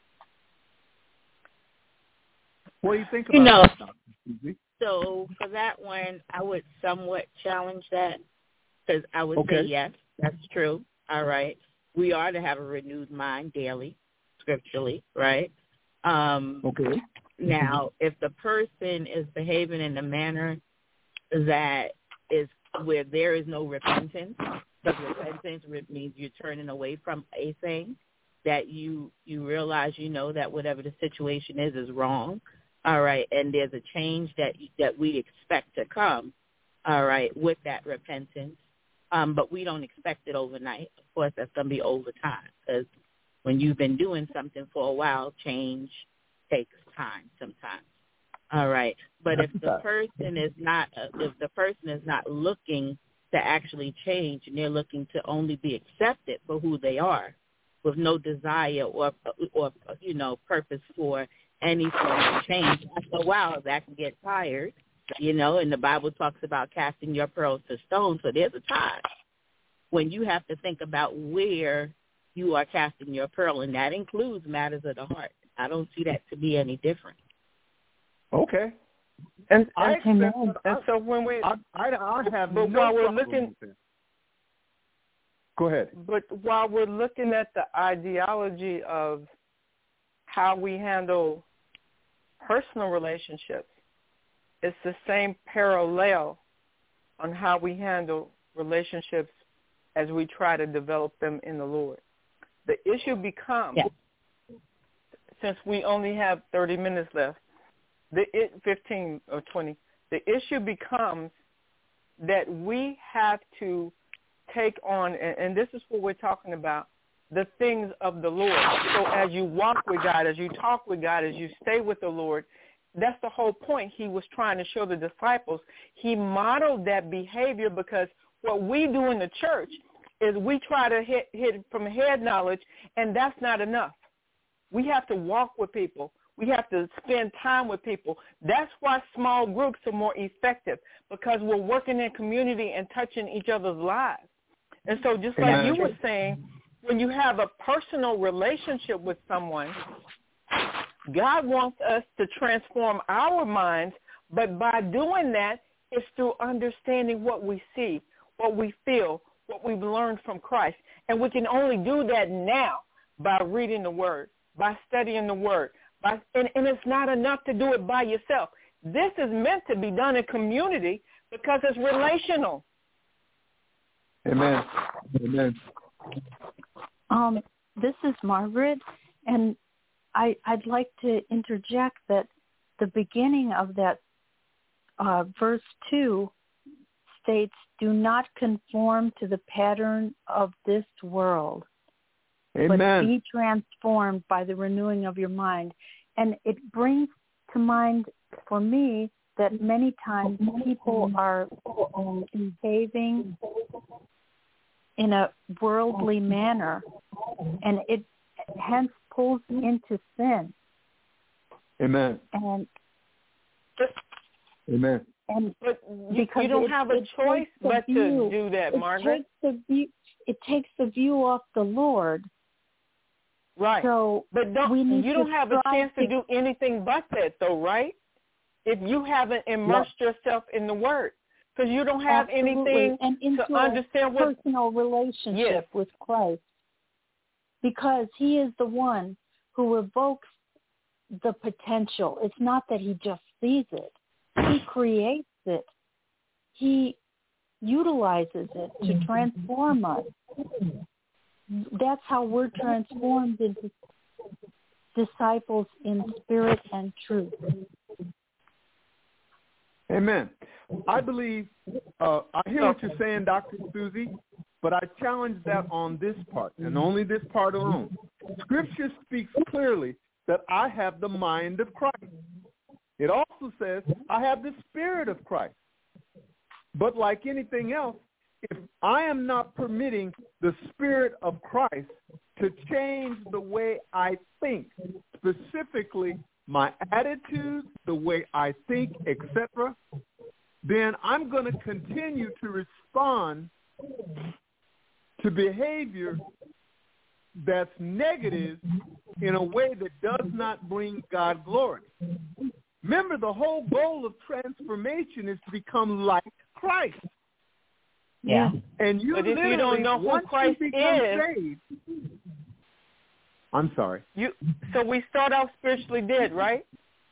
What do you think about you know, that, Doctor Susie? So for that one, I would somewhat challenge that because I would Okay. say yes, that's true. All right. We are to have a renewed mind daily, scripturally, right? Um, Okay. Now, if the person is behaving in a manner that is where there is no repentance, because repentance means you're turning away from a thing, that you, you realize, you know, that whatever the situation is is wrong, all right, and there's a change that that we expect to come, all right, with that repentance, um, but we don't expect it overnight. Of course, that's going to be over time, because when you've been doing something for a while, change takes time sometimes. All right. But if the person is not, if the person is not looking to actually change and they're looking to only be accepted for who they are with no desire or, or you know, purpose for any form of change, after a while that can get tired, you know, and the Bible talks about casting your pearls to stone. So there's a time when you have to think about where you are casting your pearl, and that includes matters of the heart. I don't see that to be any different. Okay. And I and, accept and, that. and so when we, I, I, I have but no while we're problem looking, with that. Go ahead. but while we're looking at the ideology of how we handle personal relationships, it's the same parallel on how we handle relationships as we try to develop them in the Lord. The issue becomes, yeah. since we only have thirty minutes left, the it, fifteen or twenty, the issue becomes that we have to take on, and, and this is what we're talking about, the things of the Lord. So as you walk with God, as you talk with God, as you stay with the Lord, that's the whole point he was trying to show the disciples. He modeled that behavior because what we do in the church is we try to hit, hit from head knowledge, and that's not enough. We have to walk with people. We have to spend time with people. That's why small groups are more effective, because we're working in community and touching each other's lives. And so just like Amen. you were saying, when you have a personal relationship with someone, God wants us to transform our minds, but by doing that, it's through understanding what we see, what we feel, what we've learned from Christ. And we can only do that now by reading the Word, by studying the Word. By, and, and it's not enough to do it by yourself. This is meant to be done in community because it's relational. Amen. Amen. Um, this is Margaret, and I, I'd like to interject that the beginning of that uh, verse two states, "Do not conform to the pattern of this world, Amen. but be transformed by the renewing of your mind." And it brings to mind for me that many times people are behaving in a worldly manner, and it hence pulls into sin. Amen. And Amen. And but you, because you don't it, have a it choice but view, to do that, it Margaret. Takes the view, it takes the view off the Lord. Right. So but don't, we need you don't to have a chance to, to do anything but that, though, right? If you haven't immersed no. yourself in the Word, because you don't have Absolutely. anything and into to understand a what personal relationship yes. with Christ, because He is the one who evokes the potential. It's not that He just sees it; He creates it. He utilizes it to transform us. That's how we're transformed into disciples in spirit and truth. Amen. I believe, uh, I hear what you're saying, Doctor Susie, but I challenge that on this part, and only this part alone. Scripture speaks clearly that I have the mind of Christ. It also says I have the Spirit of Christ. But like anything else, if I am not permitting the Spirit of Christ to change the way I think, specifically my attitude, the way I think, et cetera, then I'm going to continue to respond to behavior that's negative in a way that does not bring God glory. Remember, the whole goal of transformation is to become like Christ. Yeah. And you but if literally, you don't know who once Christ you become is, saved, I'm sorry. You so we start off spiritually dead, right?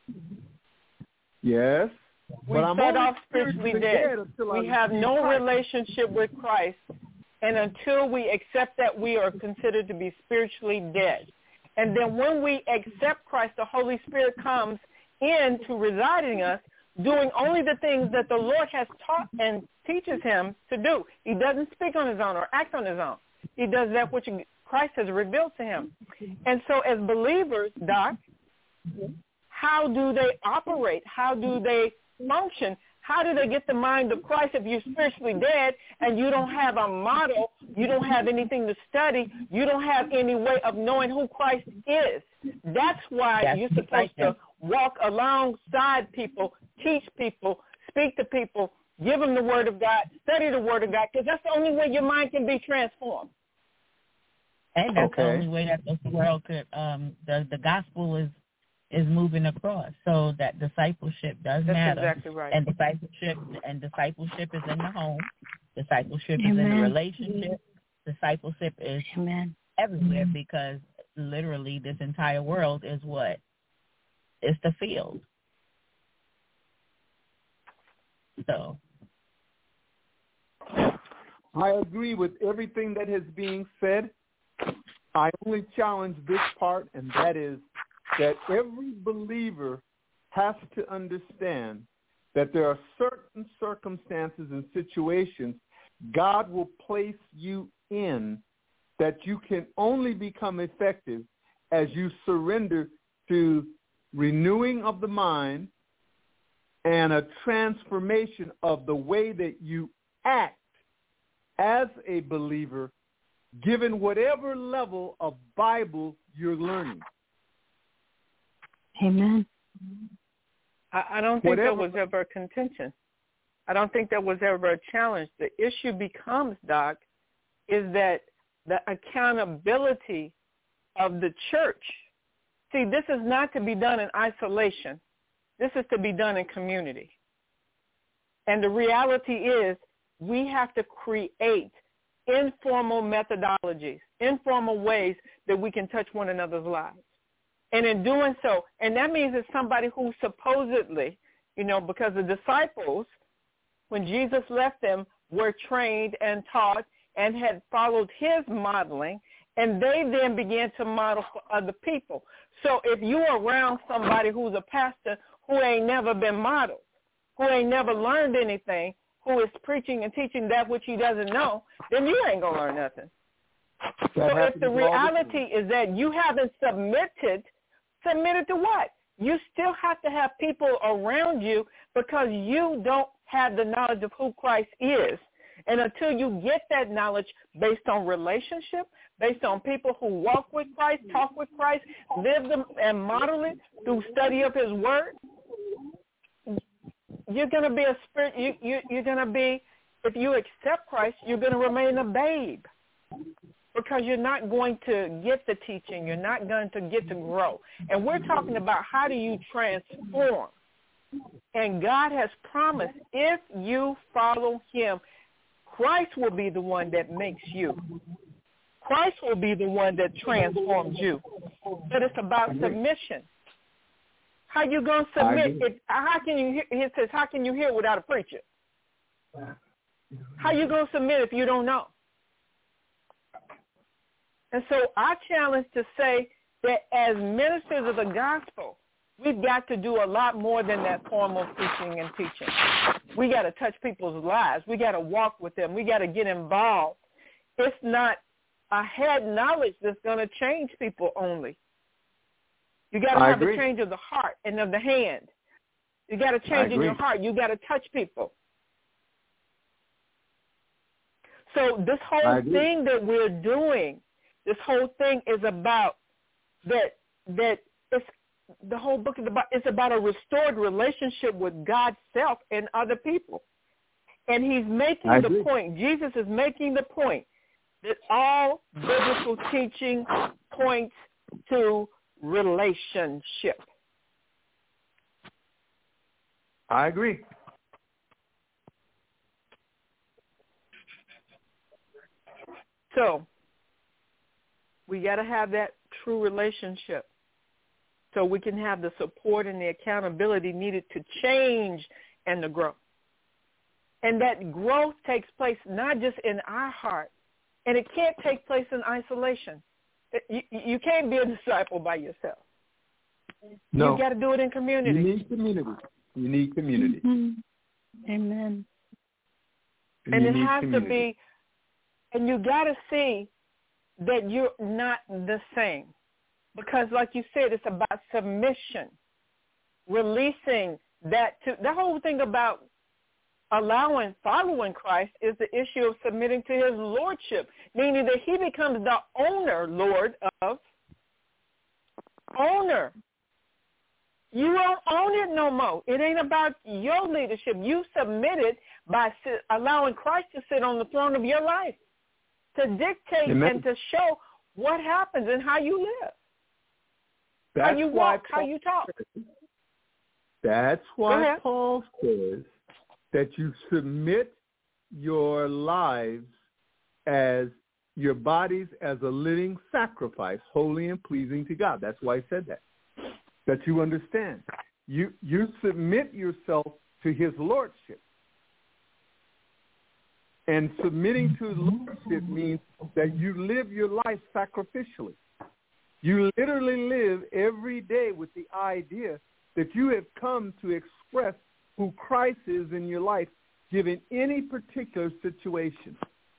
Yes. We but I'm start only off spiritually dead. until We I have no Christ. relationship with Christ, and until we accept that, we are considered to be spiritually dead. And then when we accept Christ, the Holy Spirit comes in to reside in us, doing only the things that the Lord has taught and teaches him to do. He doesn't speak on his own or act on his own. He does that which Christ has revealed to him. And so as believers, Doc, how do they operate? How do they function? How do they get the mind of Christ if you're spiritually dead and you don't have a model, you don't have anything to study, you don't have any way of knowing who Christ is? That's why That's you're supposed to walk alongside people, teach people, speak to people, give them the Word of God, study the Word of God, because that's the only way your mind can be transformed. And that's Okay. the only way that this world could, um, the, the gospel is is moving across. So that discipleship does That's matter. exactly right. And discipleship and discipleship is in the home. Discipleship Amen. is in the relationship. Discipleship is Amen. everywhere because literally this entire world is what? It's the field. So I agree with everything that is being said. I only challenge this part, and that is that every believer has to understand that there are certain circumstances and situations God will place you in that you can only become effective as you surrender to renewing of the mind and a transformation of the way that you act as a believer, given whatever level of Bible you're learning. Amen. I, I don't think Whatever. that was ever a contention. I don't think that was ever a challenge. The issue becomes, Doc, is that the accountability of the church. See, this is not to be done in isolation. This is to be done in community. And the reality is we have to create informal methodologies, informal ways that we can touch one another's lives. And in doing so, and that means it's somebody who supposedly, you know, because the disciples, when Jesus left them, were trained and taught and had followed his modeling, and they then began to model for other people. So if you're around somebody who's a pastor who ain't never been modeled, who ain't never learned anything, who is preaching and teaching that which he doesn't know, then you ain't going to learn nothing. That So if happens the all the reality time. is that you haven't submitted, submitted to what? You still have to have people around you because you don't have the knowledge of who Christ is. And until you get that knowledge based on relationship, based on people who walk with Christ, talk with Christ, live them and model it through study of his word, you're going to be a spirit, you, you, you're going to be, if you accept Christ, you're going to remain a babe because you're not going to get the teaching. You're not going to get to grow. And we're talking about how do you transform. And God has promised if you follow him, Christ will be the one that makes you. Christ will be the one that transforms you. But it's about submission. How you going to submit? If, how can you hear, it says, how can you hear without a preacher? How you going to submit if you don't know? And so I challenge to say that as ministers of the gospel, we've got to do a lot more than that formal preaching and teaching. We got to touch people's lives. We got to walk with them. We got to get involved. It's not a head knowledge that's going to change people only. You got to I have agree. a change of the heart and of the hand. You got to change in your heart. You got to touch people. So this whole thing that we're doing, this whole thing is about that. That it's the whole book is about. It's about a restored relationship with God's self and other people. And he's making I the agree. point. Jesus is making the point that all biblical teaching points to relationship. I agree. So we got to have that true relationship so we can have the support and the accountability needed to change and to grow. And that growth takes place not just in our heart, and it can't take place in isolation. You, you can't be a disciple by yourself. No. You got to do it in community. You need community. You need community. Mm-hmm. Amen. And, and you it need has community. to be, and you got to see that you're not the same. Because like you said, it's about submission, releasing that to, the whole thing about allowing, following Christ is the issue of submitting to his lordship, meaning that he becomes the owner, Lord of, owner. You don't own it no more. It ain't about your leadership. You submitted by sit, allowing Christ to sit on the throne of your life, to dictate Amen. and to show what happens and how you live, That's how you why walk, how Paul, you talk. That's Go why ahead. Paul says that you submit your lives as your bodies as a living sacrifice, holy and pleasing to God. That's why he said that. That you understand. You you submit yourself to his lordship. And submitting to his lordship means that you live your life sacrificially. You literally live every day with the idea that you have come to express who Christ is in your life, given any particular situation.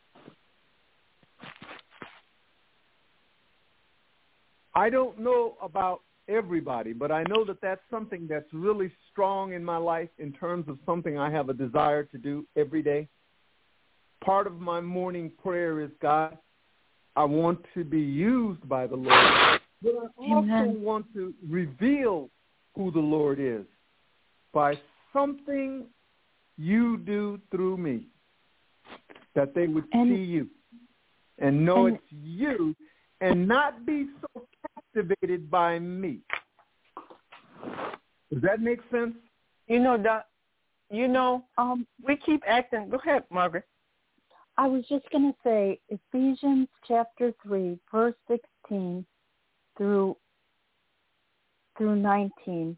I don't know about everybody, but I know that that's something that's really strong in my life in terms of something I have a desire to do every day. Part of my morning prayer is, God, I want to be used by the Lord, but I also Amen. want to reveal who the Lord is by something you do through me, that they would and, see you and know and, it's you and not be so captivated by me. Does that make sense? You know, Doc, you know, um, we keep acting. Go ahead, Margaret. I was just going to say Ephesians chapter three, verse sixteen through through nineteen,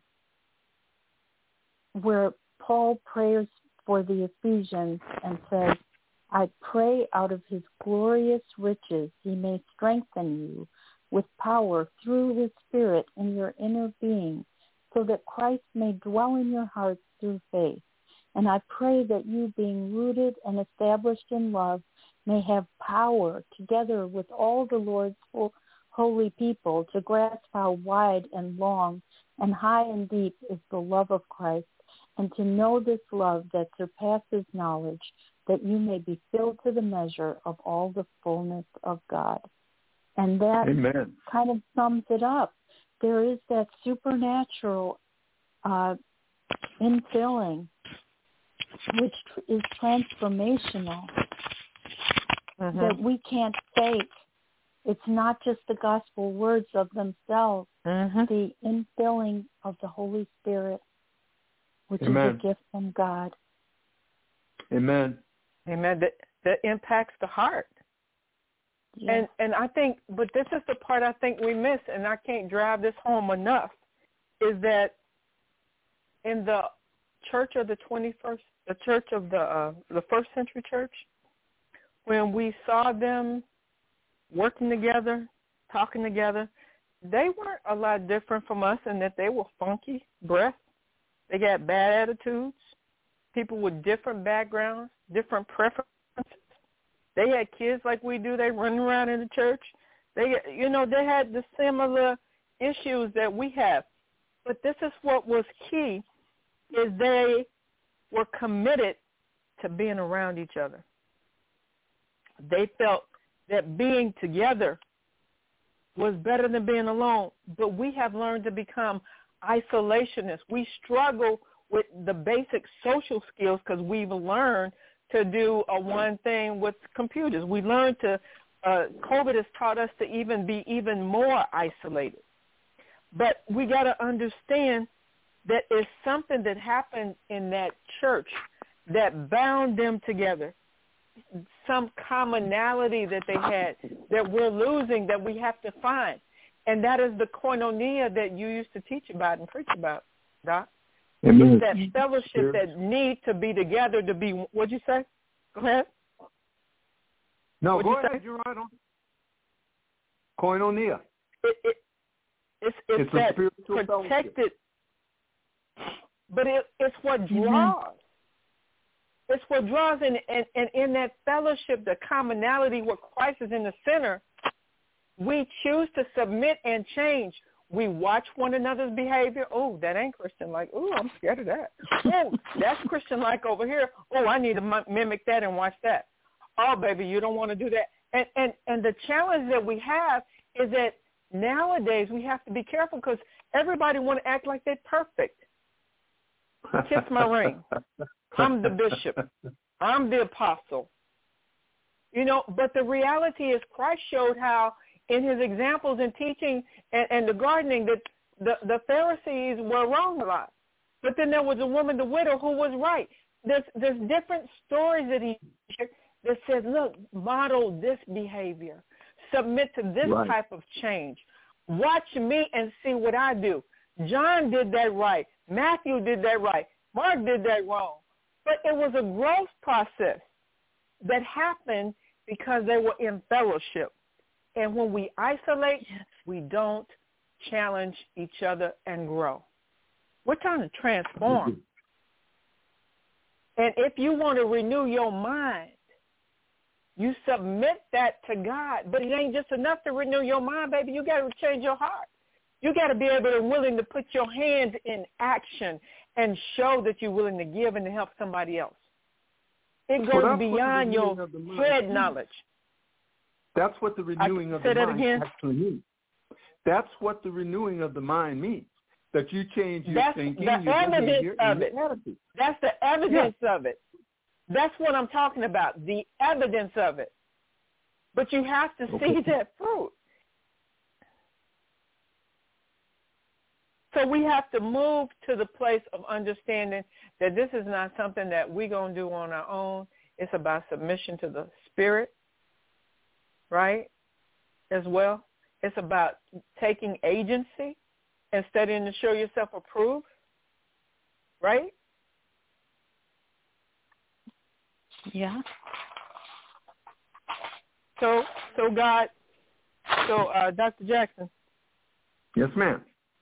where Paul prays for the Ephesians and says, I pray out of his glorious riches he may strengthen you with power through his Spirit in your inner being, so that Christ may dwell in your hearts through faith. And I pray that you, being rooted and established in love, may have power, together with all the Lord's holy people, to grasp how wide and long and high and deep is the love of Christ, and to know this love that surpasses knowledge, that you may be filled to the measure of all the fullness of God. And that Amen. kind of sums it up. There is that supernatural uh, infilling, which is transformational, Mm-hmm. that we can't fake. It's not just the gospel words of themselves, Mm-hmm. the infilling of the Holy Spirit, which Amen. is a gift from God. Amen. Amen. That, that impacts the heart. Yes. And and I think, but this is the part I think we miss, and I can't drive this home enough, is that in the church of the twenty-first, the church of the uh, the first century church, when we saw them working together, talking together, they weren't a lot different from us in that they were funky breath. They got bad attitudes, people with different backgrounds, different preferences. They had kids like we do. They running around in the church. They, you know, they had the similar issues that we have. But this is what was key, is they were committed to being around each other. They felt that being together was better than being alone. But we have learned to become isolationists. We struggle with the basic social skills because we've learned to do a one thing with computers. We learned to, uh, COVID has taught us to even be even more isolated. But we got to understand that it's something that happened in that church that bound them together, some commonality that they had that we're losing that we have to find. And that is the koinonia that you used to teach about and preach about, Doc. It's that fellowship that need to be together to be, what'd you say? Go ahead. No, what'd go you ahead. Say? You're right on. Koinonia. It, it, it's it's, it's that protected, fellowship. But it, it's what draws. Mm-hmm. It's what draws, and, and, and in that fellowship, the commonality where Christ is in the center, we choose to submit and change. We watch one another's behavior. Oh, that ain't Christian-like. Oh, I'm scared of that. Oh, that's Christian-like over here. Oh, I need to m- mimic that and watch that. Oh, baby, you don't want to do that. And, and, and the challenge that we have is that nowadays we have to be careful because everybody want to act like they're perfect. Kiss my ring. I'm the bishop. I'm the apostle. You know, but the reality is Christ showed how in his examples and teaching and, and the gardening that the, the Pharisees were wrong a lot. But then there was a woman, the widow, who was right. There's, there's different stories that he shared that said, look, model this behavior. Submit to this right. type of change. Watch me and see what I do. John did that right. Matthew did that right. Mark did that wrong. But it was a growth process that happened because they were in fellowship. And when we isolate, we don't challenge each other and grow. We're trying to transform. Mm-hmm. And if you want to renew your mind, you submit that to God. But it ain't just enough to renew your mind, baby. You got to change your heart. You got to be able to willing to put your hands in action and show that you're willing to give and to help somebody else. It goes well, beyond your head knowledge. That's what the renewing of the mind again. actually means. That's what the renewing of the mind means. That you change your That's thinking, the your evidence behavior, of and it. your attitude. That's the evidence yeah. of it. That's what I'm talking about, the evidence of it. But you have to okay. see that fruit. So we have to move to the place of understanding that this is not something that we're going to do on our own. It's about submission to the Spirit, right, as well. It's about taking agency and studying to show yourself approved, right? Yeah. So, so God, so uh, Doctor Jackson. Yes, ma'am.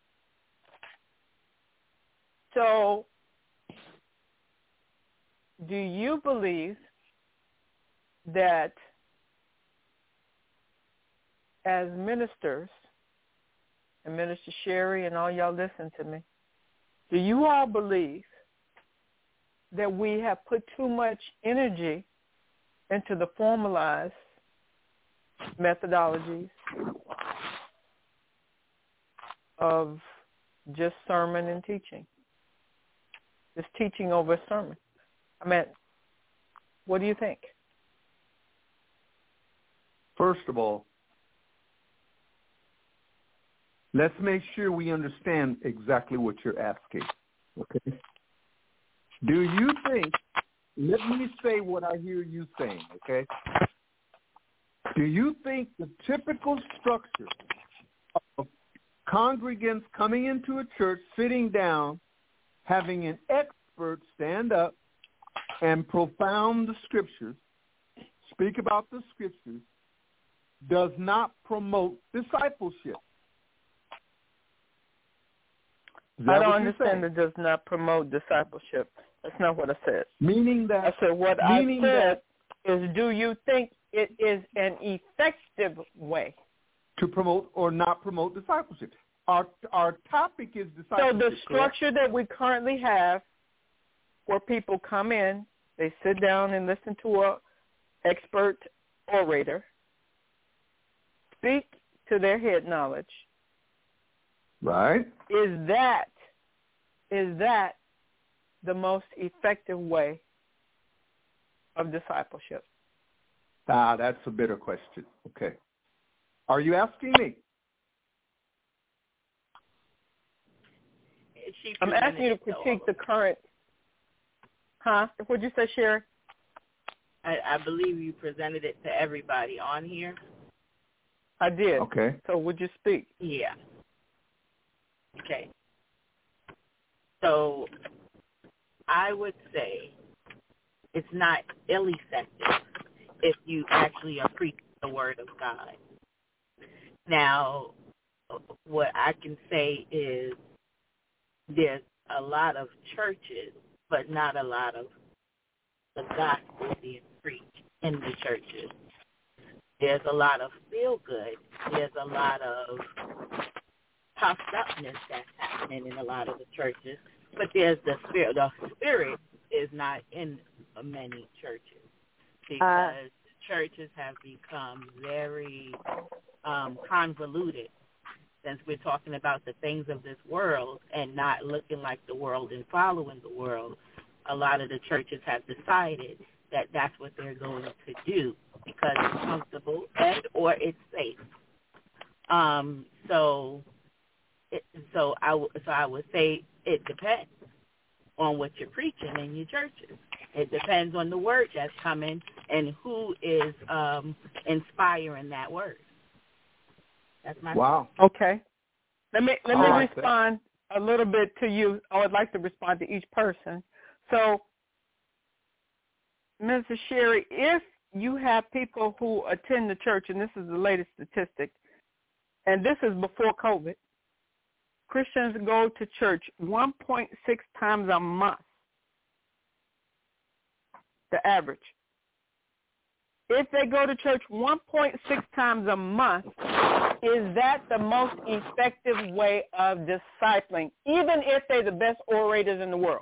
So, do you believe that as ministers, and Minister Sherry and all y'all listen to me, do you all believe that we have put too much energy into the formalized methodologies of just sermon and teaching? Just teaching over a sermon. I mean, what do you think? First of all, let's make sure we understand exactly what you're asking. Okay? Do you think, let me say what I hear you saying, okay? Do you think the typical structure of congregants coming into a church, sitting down, having an expert stand up and propound the scriptures, speak about the scriptures, does not promote discipleship? I don't understand that does not promote discipleship. That's not what I said. Meaning that I said what I said is, do you think it is an effective way to promote or not promote discipleship. Our our topic is discipleship. So the structure correct? that we currently have, where people come in, they sit down and listen to a expert orator, speak to their head knowledge. Right. Is that is that the most effective way of discipleship? Ah, that's a better question. Okay. Are you asking me? I'm asking you to critique the current. Huh? What'd you say, Sherry? I, I believe you presented it to everybody on here. I did. Okay. So would you speak? Yeah. Okay. So I would say it's not ill-effective if you actually are preaching the word of God. Now, what I can say is there's a lot of churches, but not a lot of the gospel being preached in the churches. There's a lot of feel-good. There's a lot of puffed-upness that's happening in a lot of the churches, but there's the spirit. The spirit is not in many churches because uh, churches have become very um, convoluted. Since we're talking about the things of this world and not looking like the world and following the world, a lot of the churches have decided that that's what they're going to do because it's comfortable and or it's safe. Um, so, it, so I w- so I would say it depends on what you're preaching in your churches. It depends on the word that's coming and who is um, inspiring that word. That's my wow. Okay. Let me let me like respond that. a little bit to you. I would like to respond to each person. So, Missus Sherry, if you have people who attend the church, and this is the latest statistic, and this is before COVID, Christians go to church one point six times a month, the average. If they go to church one point six times a month, is that the most effective way of discipling, even if they're the best orators in the world?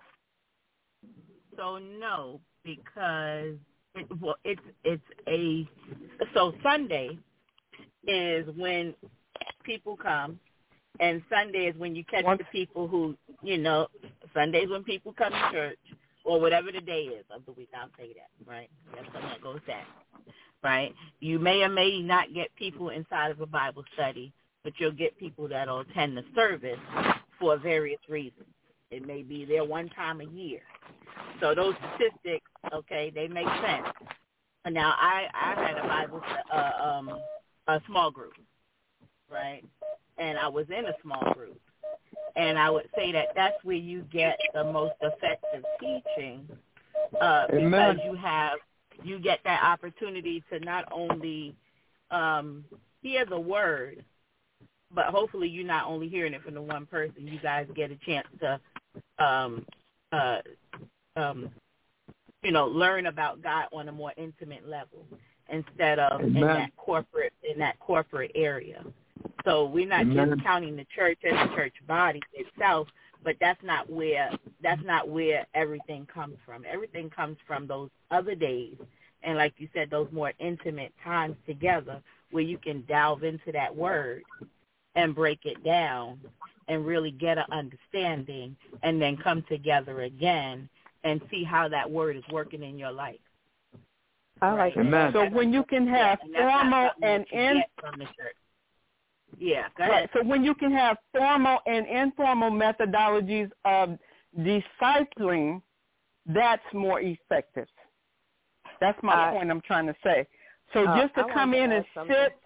So no, because it, well, it's it's a so Sunday is when people come, and Sunday is when you catch Once. the people who you know. Sunday is when people come to church, or whatever the day is of the week. I'll say that, right? That's when that goes down. Right? You may or may not get people inside of a Bible study, but you'll get people that will attend the service for various reasons. It may be there one time a year. So those statistics, okay, they make sense. Now, I, I had a Bible, uh, um, a small group, right? And I was in a small group. And I would say that that's where you get the most effective teaching uh, because you have you get that opportunity to not only um, hear the word, but hopefully you're not only hearing it from the one person. You guys get a chance to, um, uh, um, you know, learn about God on a more intimate level instead of Amen. in that corporate in that corporate area. So we're not Amen. just counting the church as the church body itself, but that's not where that's not where everything comes from. Everything comes from those other days, and like you said, those more intimate times together where you can delve into that word and break it down and really get an understanding, and then come together again and see how that word is working in your life. I like Amen. So when you can have yeah, and formal and in from the church. Yeah, go right. ahead. So when you can have formal and informal methodologies of discipling, that's more effective. That's my Uh, point I'm trying to say. So uh, just to I come wanted in to and add something. sit,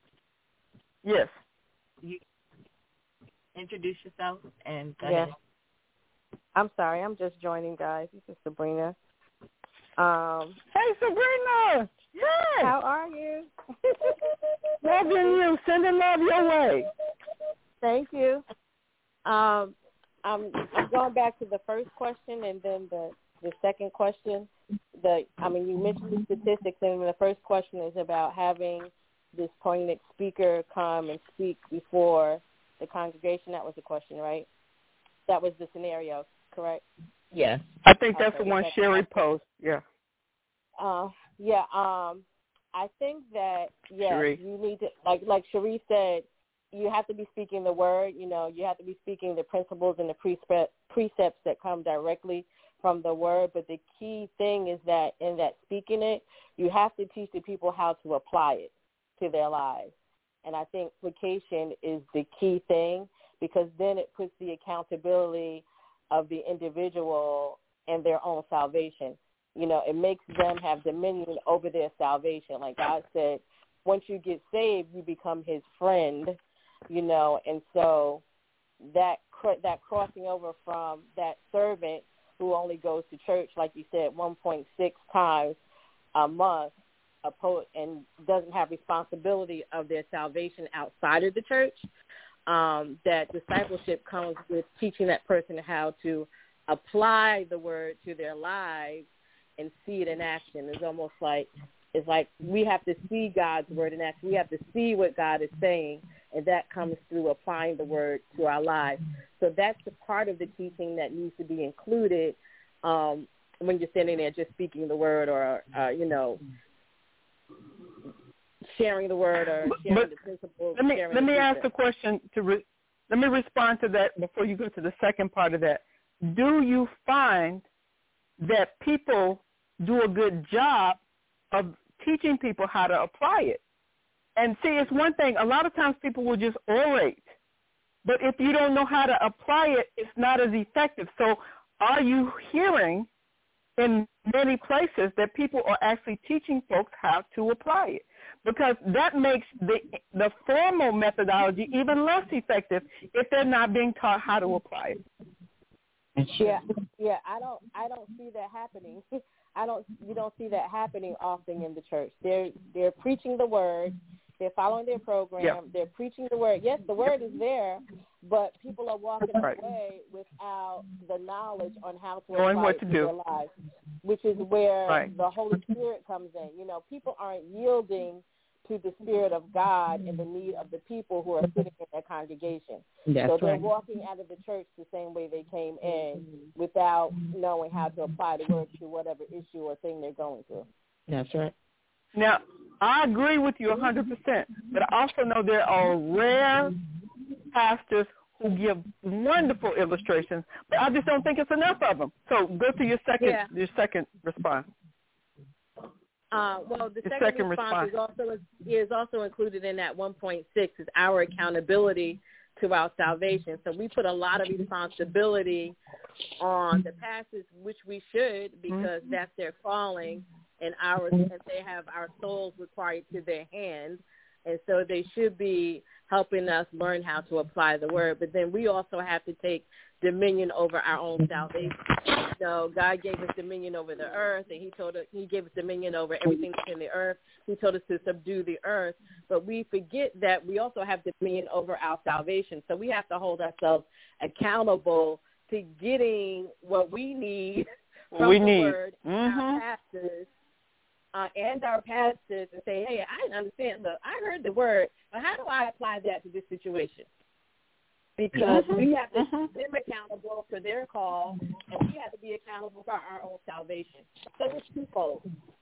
yes. You introduce yourself and go Yes. ahead. I'm sorry, I'm just joining, guys. This is Sabrina. Um, Hey, Sabrina. Yes. how are you? Loving you. Sending love your way. Thank you. Um, I'm, I'm going back to the first question and then the, the second question, the I mean, you mentioned the statistics, and the first question is about having this poignant speaker come and speak before the congregation. That was the question, right? That was the scenario, correct? Yes. I think that's Okay, the one that's Sherry awesome. posed. Yeah. Uh, yeah. Um, I think that yeah, Cherie. you need to like like Cherie said, you have to be speaking the word. You know, you have to be speaking the principles and the precept, precepts that come directly from the word. But the key thing is that in that speaking it, you have to teach the people how to apply it to their lives. And I think application is the key thing, because then it puts the accountability of the individual and their own salvation. You know, it makes them have dominion over their salvation. Like God said, once you get saved, you become his friend, you know, and so that that crossing over from that servant who only goes to church, like you said, one point six times a month, and doesn't have responsibility of their salvation outside of the church, um, that discipleship comes with teaching that person how to apply the word to their lives and see it in action. It's almost like it's like we have to see God's word in action. We have to see what God is saying, and that comes through applying the word to our lives. So that's the part of the teaching that needs to be included um, when you're standing there just speaking the word, or uh, you know, sharing the word, or sharing But the principles. Let me sharing let the me ask precepts. the question to re, let me respond to that before you go to the second part of that. Do you find that people do a good job of teaching people how to apply it? And see, it's one thing. A lot of times people will just orate, but if you don't know how to apply it, it's not as effective. So are you hearing in many places that people are actually teaching folks how to apply it? Because that makes the the formal methodology even less effective if they're not being taught how to apply it. Yeah, yeah. I don't, I don't see that happening. I don't, you don't see that happening often in the church. They're, they're preaching the word. They're following their program. Yeah. They're preaching the word. Yes, the word is there, but people are walking Right. away without the knowledge on how to Knowing apply what it to to do. their lives, which is where Right. the Holy Spirit comes in. You know, people aren't yielding to the Spirit of God and the need of the people who are sitting in their congregation. That's so they're right. walking out of the church the same way they came in, without knowing how to apply the word to whatever issue or thing they're going through. That's right. Now, I agree with you one hundred percent, but I also know there are rare pastors who give wonderful illustrations, but I just don't think it's enough of them. So go to your second Yeah. your second response. Uh, well, the The second, second response, response. is also is also included in that one point six is our accountability to our salvation. So we put a lot of responsibility on the pastors, which we should, because mm-hmm. that's their calling, and ours, and they have our souls required to their hand, and so they should be helping us learn how to apply the word. But then we also have to take dominion over our own salvation. So God gave us dominion over the earth, and he told us, he gave us dominion over everything that's in the earth. He told us to subdue the earth, but we forget that we also have dominion over our salvation. So we have to hold ourselves accountable to getting what we need from we the need. word, Mm-hmm. our pastors, uh, and our pastors, and say, hey, I didn't understand. Look, I heard the word, but how do I apply that to this situation? Because mm-hmm. we have to mm-hmm. be them accountable for their call, and we have to be accountable for our own salvation. So it's twofold.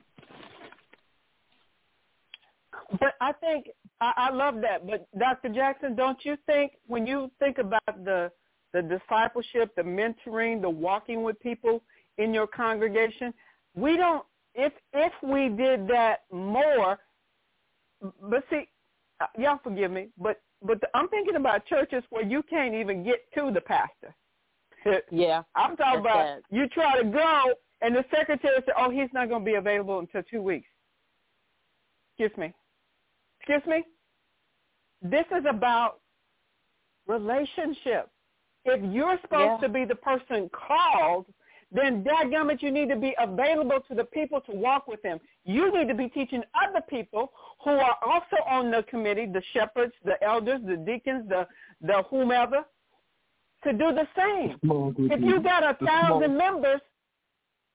But I think I, I love that. But Doctor Jackson, don't you think when you think about the the discipleship, the mentoring, the walking with people in your congregation, we don't. If if we did that more, but see, y'all forgive me, but but the, I'm thinking about churches where you can't even get to the pastor. Yeah, I'm talking about sad. You try to go, and the secretary said, "Oh, he's not going to be available until two weeks." Excuse me. Excuse me. This is about relationship. If you're supposed Yeah. to be the person called, then dadgummit, you need to be available to the people to walk with them. You need to be teaching other people who are also on the committee, the shepherds, the elders, the deacons, the, the whomever, to do the same. If you got a thousand members,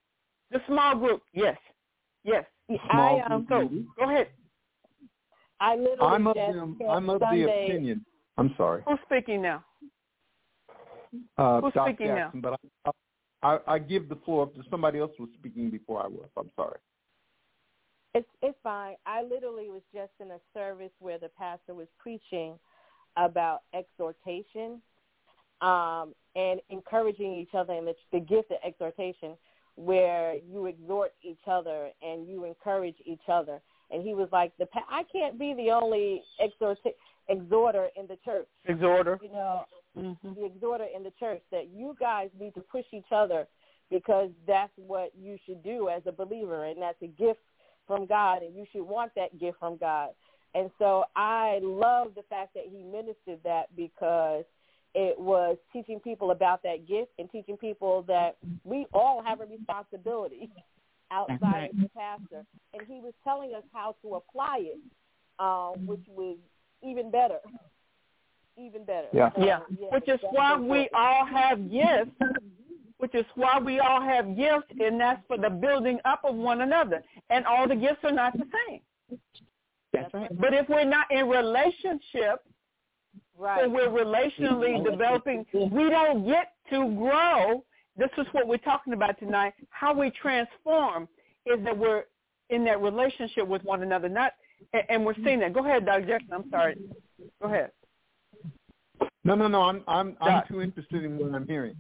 The small group, yes. Yes. Small I, um, group. So, go ahead. I literally I'm of, just the, spent I'm of the Sunday. opinion. I'm sorry. Who's speaking now? Uh, Who's Doctor speaking Jackson, now? but I, I, I give the floor up to somebody else who was speaking before I was. I'm sorry. It's it's fine. I literally was just in a service where the pastor was preaching about exhortation um, and encouraging each other in the, the gift of exhortation, where you exhort each other and you encourage each other. And he was like, "The pa- I can't be the only exhort- exhorter in the church. Exhorter. You know, Mm-hmm. the exhorter in the church, that you guys need to push each other because that's what you should do as a believer, and that's a gift from God, and you should want that gift from God." And so I love the fact that he ministered that, because it was teaching people about that gift and teaching people that we all have a responsibility outside right. of the pastor. And he was telling us how to apply it, um, which was even better. Even better. Yeah. So, Yeah, yeah, which is that's why important. we all have gifts, which is why we all have gifts, and that's for the building up of one another. And all the gifts are not the same. That's right. But if we're not in relationship, Right. so we're relationally developing, we don't get to grow. This is what we're talking about tonight. How we transform is that we're in that relationship with one another, not, and we're seeing that. Go ahead, Doctor Jackson. I'm sorry. Go ahead. No, no, no. I'm I'm I'm Doc. too interested in what I'm hearing.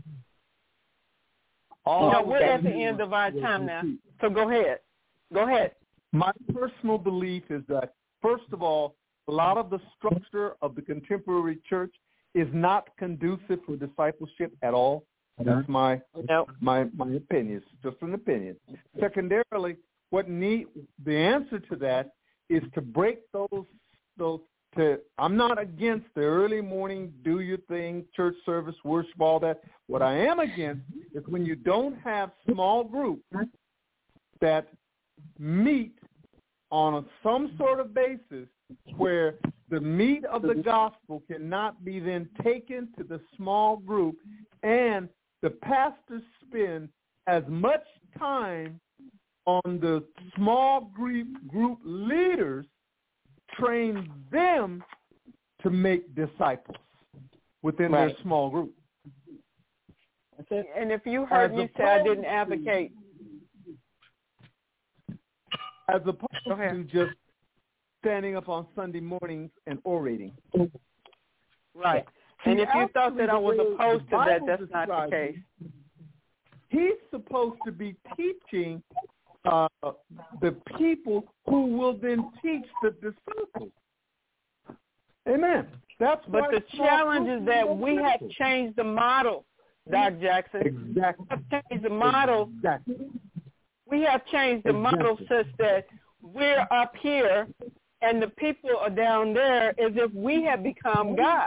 All No, I was we're at the saying end was- of our was time now. repeat. So go ahead. Go ahead. My personal belief is that, first of all, a lot of the structure of the contemporary church is not conducive for discipleship at all. That's my Nope. my my opinion. It's just an opinion. Secondarily, what need the answer to that is to break those those. To, I'm not against the early morning, do your thing, church service, worship, all that. What I am against is when you don't have small groups that meet on a, some sort of basis where the meat of the gospel cannot be then taken to the small group, and the pastors spend as much time on the small group group leaders, train them to make disciples within Right. their small group. And if you heard As me say I opposed didn't to- advocate, As opposed Go ahead. to just standing up on Sunday mornings and orating. right. See, And if you thought actually, that I the was way opposed the to that, Bible that's not the describes case. it, he's supposed to be teaching uh, the people who will then teach the disciples. Amen. That's But why the small challenge groups is that so we have critical. changed the model, Doctor Jackson. Exactly. We have changed the model. Exactly. We have changed the model Exactly. such that we're up here and the people are down there as if we have become God.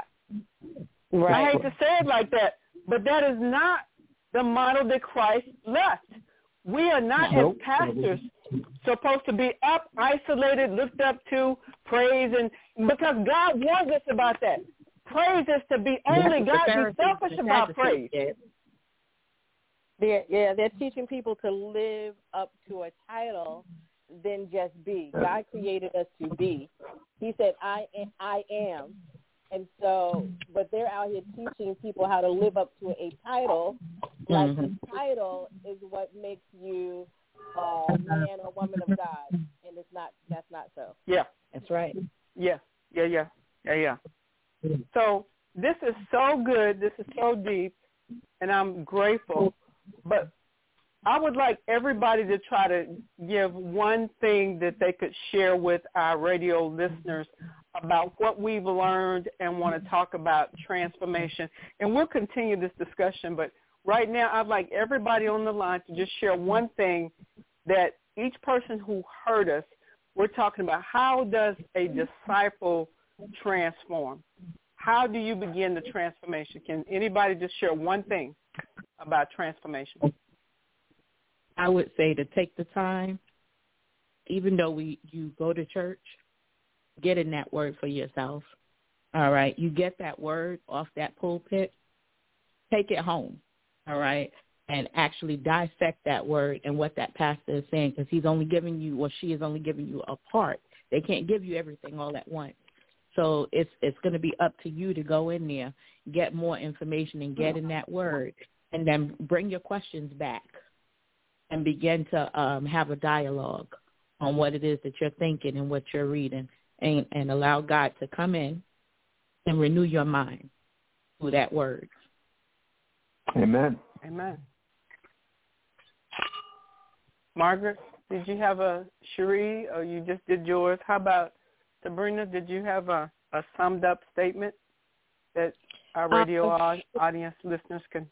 I hate to say it like that, but that is not the model that Christ left. We are not, Nope. as pastors, supposed to be up, isolated, looked up to, praise, and because God warns us about that. Praise is to be only The God. Be Pharisees selfish and about Sadducees praise. did. They're, yeah, they're teaching people to live up to a title than just be. God created us to be. He said, I am, I am. And so, but they're out here teaching people how to live up to a title, like Mhm. the title is what makes you a man or woman of God, and it's not. That's not so. Yeah. That's right. Yeah, yeah, yeah, yeah, yeah. So this is so good. This is so deep, and I'm grateful. But I would like everybody to try to give one thing that they could share with our radio listeners about what we've learned and want to talk about transformation. And we'll continue this discussion, but right now I'd like everybody on the line to just share one thing that each person who heard us, we're talking about how does a disciple transform? How do you begin the transformation? Can anybody just share one thing about transformation? I would say to take the time, even though we you go to church, get in that word for yourself. All right. You get that word off that pulpit, take it home. All right. and actually dissect that word and what that pastor is saying, because he's only giving you, or she is only giving you a part. They can't give you everything all at once. So it's it's going to be up to you to go in there, get more information, and get in that word, and then bring your questions back and begin to um, have a dialogue on what it is that you're thinking and what you're reading, and, and allow God to come in and renew your mind through that word. Amen. Amen. Margaret, did you have a Cherie, or you just did yours? How about Sabrina? Did you have a, a summed up statement that our radio uh, audience listeners can?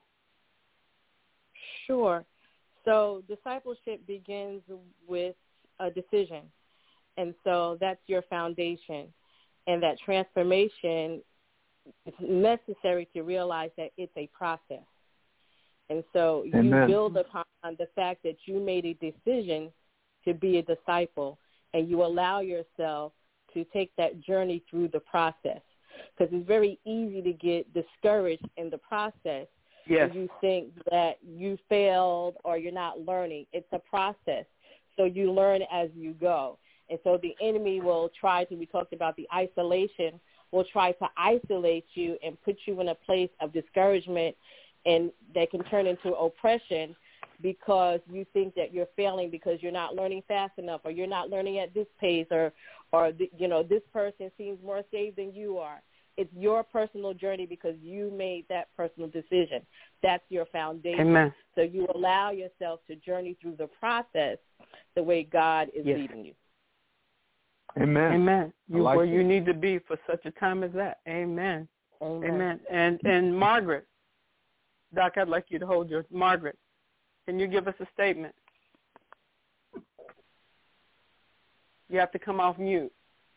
Sure. So discipleship begins with a decision, and so that's your foundation, and that transformation is necessary to realize that it's a process. And so you Amen. build upon the fact that you made a decision to be a disciple, and you allow yourself to take that journey through the process, because it's very easy to get discouraged in the process. Yes. And you think that you failed or you're not learning. It's a process. So you learn as you go. And so the enemy will try to, we talked about the isolation, will try to isolate you and put you in a place of discouragement, and that can turn into oppression because you think that you're failing because you're not learning fast enough, or you're not learning at this pace, or, or the, you know, this person seems more saved than you are. It's your personal journey because you made that personal decision. That's your foundation. Amen. So you allow yourself to journey through the process the way God is yes. leading you. Amen. Amen. You, like where it. you need to be for such a time as that. Amen. Amen. Amen. And and Margaret, Doc, I'd like you to hold your Margaret. Can you give us a statement? You have to come off mute.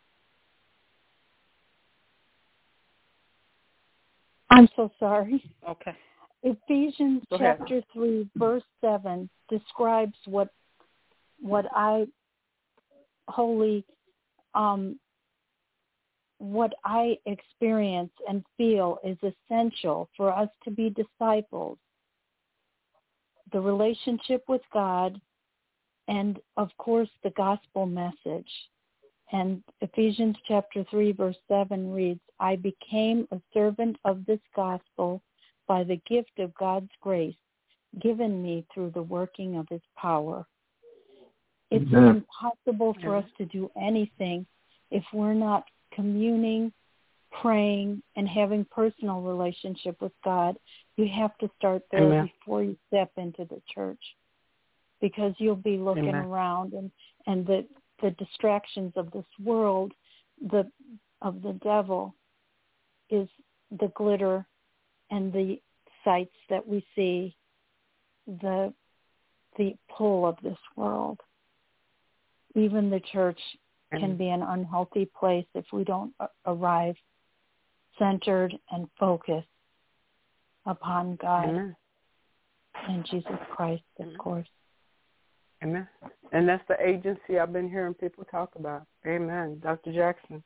I'm so sorry. Okay. Ephesians Go ahead. chapter three, verse seven describes what what I wholly um, what I experience and feel is essential for us to be disciples. The relationship with God, and of course the gospel message. And Ephesians chapter three, verse seven reads, I became a servant of this gospel by the gift of God's grace given me through the working of his power. It's Amen. impossible for us to do anything if we're not communing, praying, and having personal relationship with God. You have to start there Amen. before you step into the church, because you'll be looking Amen. around, and, and the the distractions of this world, the of the devil, is the glitter and the sights that we see, the the pull of this world. Even the church can be an unhealthy place if we don't arrive centered and focused upon God Amen. and Jesus Christ, of Amen. course. Amen. And that's the agency I've been hearing people talk about. Amen. Doctor Jackson.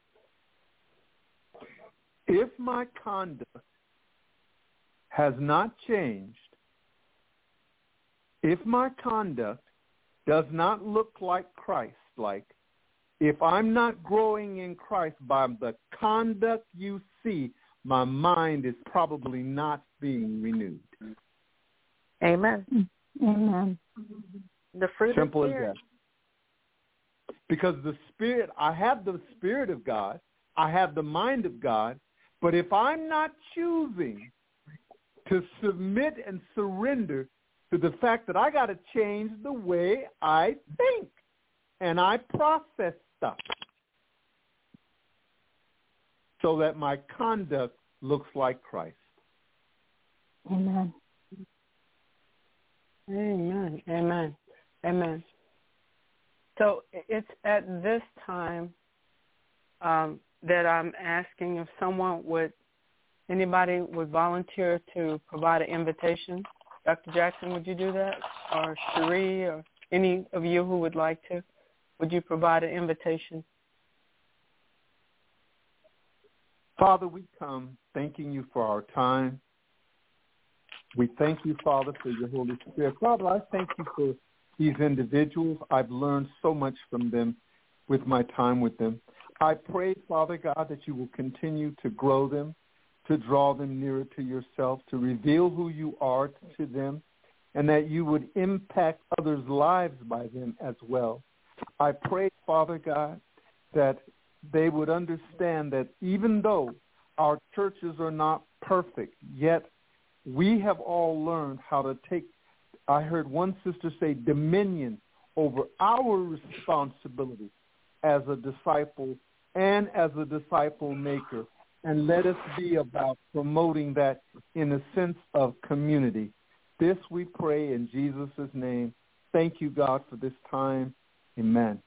If my conduct has not changed, if my conduct does not look like Christ-like, if I'm not growing in Christ by the conduct you see, my mind is probably not being renewed. Amen. Amen. The fruit Simple of as spirit. that. Because the Spirit, I have the Spirit of God, I have the mind of God, but if I'm not choosing to submit and surrender to the fact that I got to change the way I think and I process stuff so that my conduct looks like Christ. Amen. Amen. Amen. Amen. So it's at this time um, that I'm asking if someone would, anybody would volunteer to provide an invitation. Doctor Jackson, would you do that? Or Cherie, or any of you who would like to? Would you provide an invitation? Father, we come thanking you for our time. We thank you, Father, for your Holy Spirit. Father, I thank you for these individuals. I've learned so much from them with my time with them. I pray, Father God, that you will continue to grow them, to draw them nearer to yourself, to reveal who you are to them, and that you would impact others' lives by them as well. I pray, Father God, that they would understand that even though our churches are not perfect, yet we have all learned how to take, I heard one sister say, dominion over our responsibility as a disciple and as a disciple maker. And let us be about promoting that in a sense of community. This we pray in Jesus' name. Thank you, God, for this time. Amen.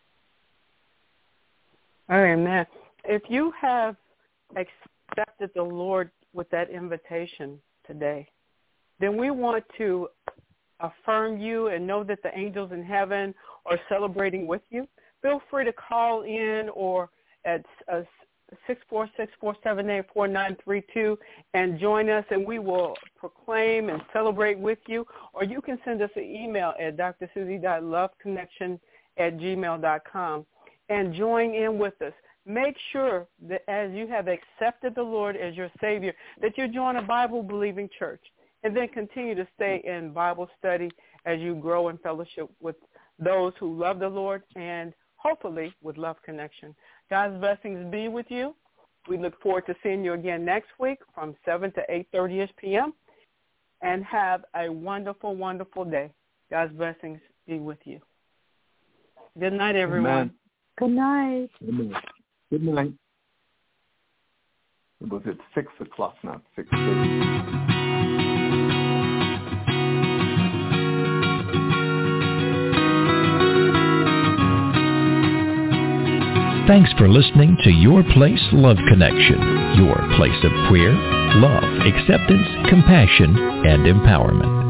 Amen. If you have accepted the Lord with that invitation today, then we want to affirm you and know that the angels in heaven are celebrating with you. Feel free to call in or at uh, six four six, four seven eight, four nine three two and join us, and we will proclaim and celebrate with you. Or you can send us an email at d r susie dot love connection at gmail dot com and join in with us. Make sure that as you have accepted the Lord as your Savior, that you join a Bible-believing church, and then continue to stay in Bible study as you grow in fellowship with those who love the Lord and hopefully with Love Connection. God's blessings be with you. We look forward to seeing you again next week from seven to eight thirty p.m. And have a wonderful, wonderful day. God's blessings be with you. Good night, everyone. Amen. Good night. Amen. Good night. It was at six o'clock, not six thirty. Thanks for listening to Your Place Love Connection, your place of prayer, love, acceptance, compassion, and empowerment.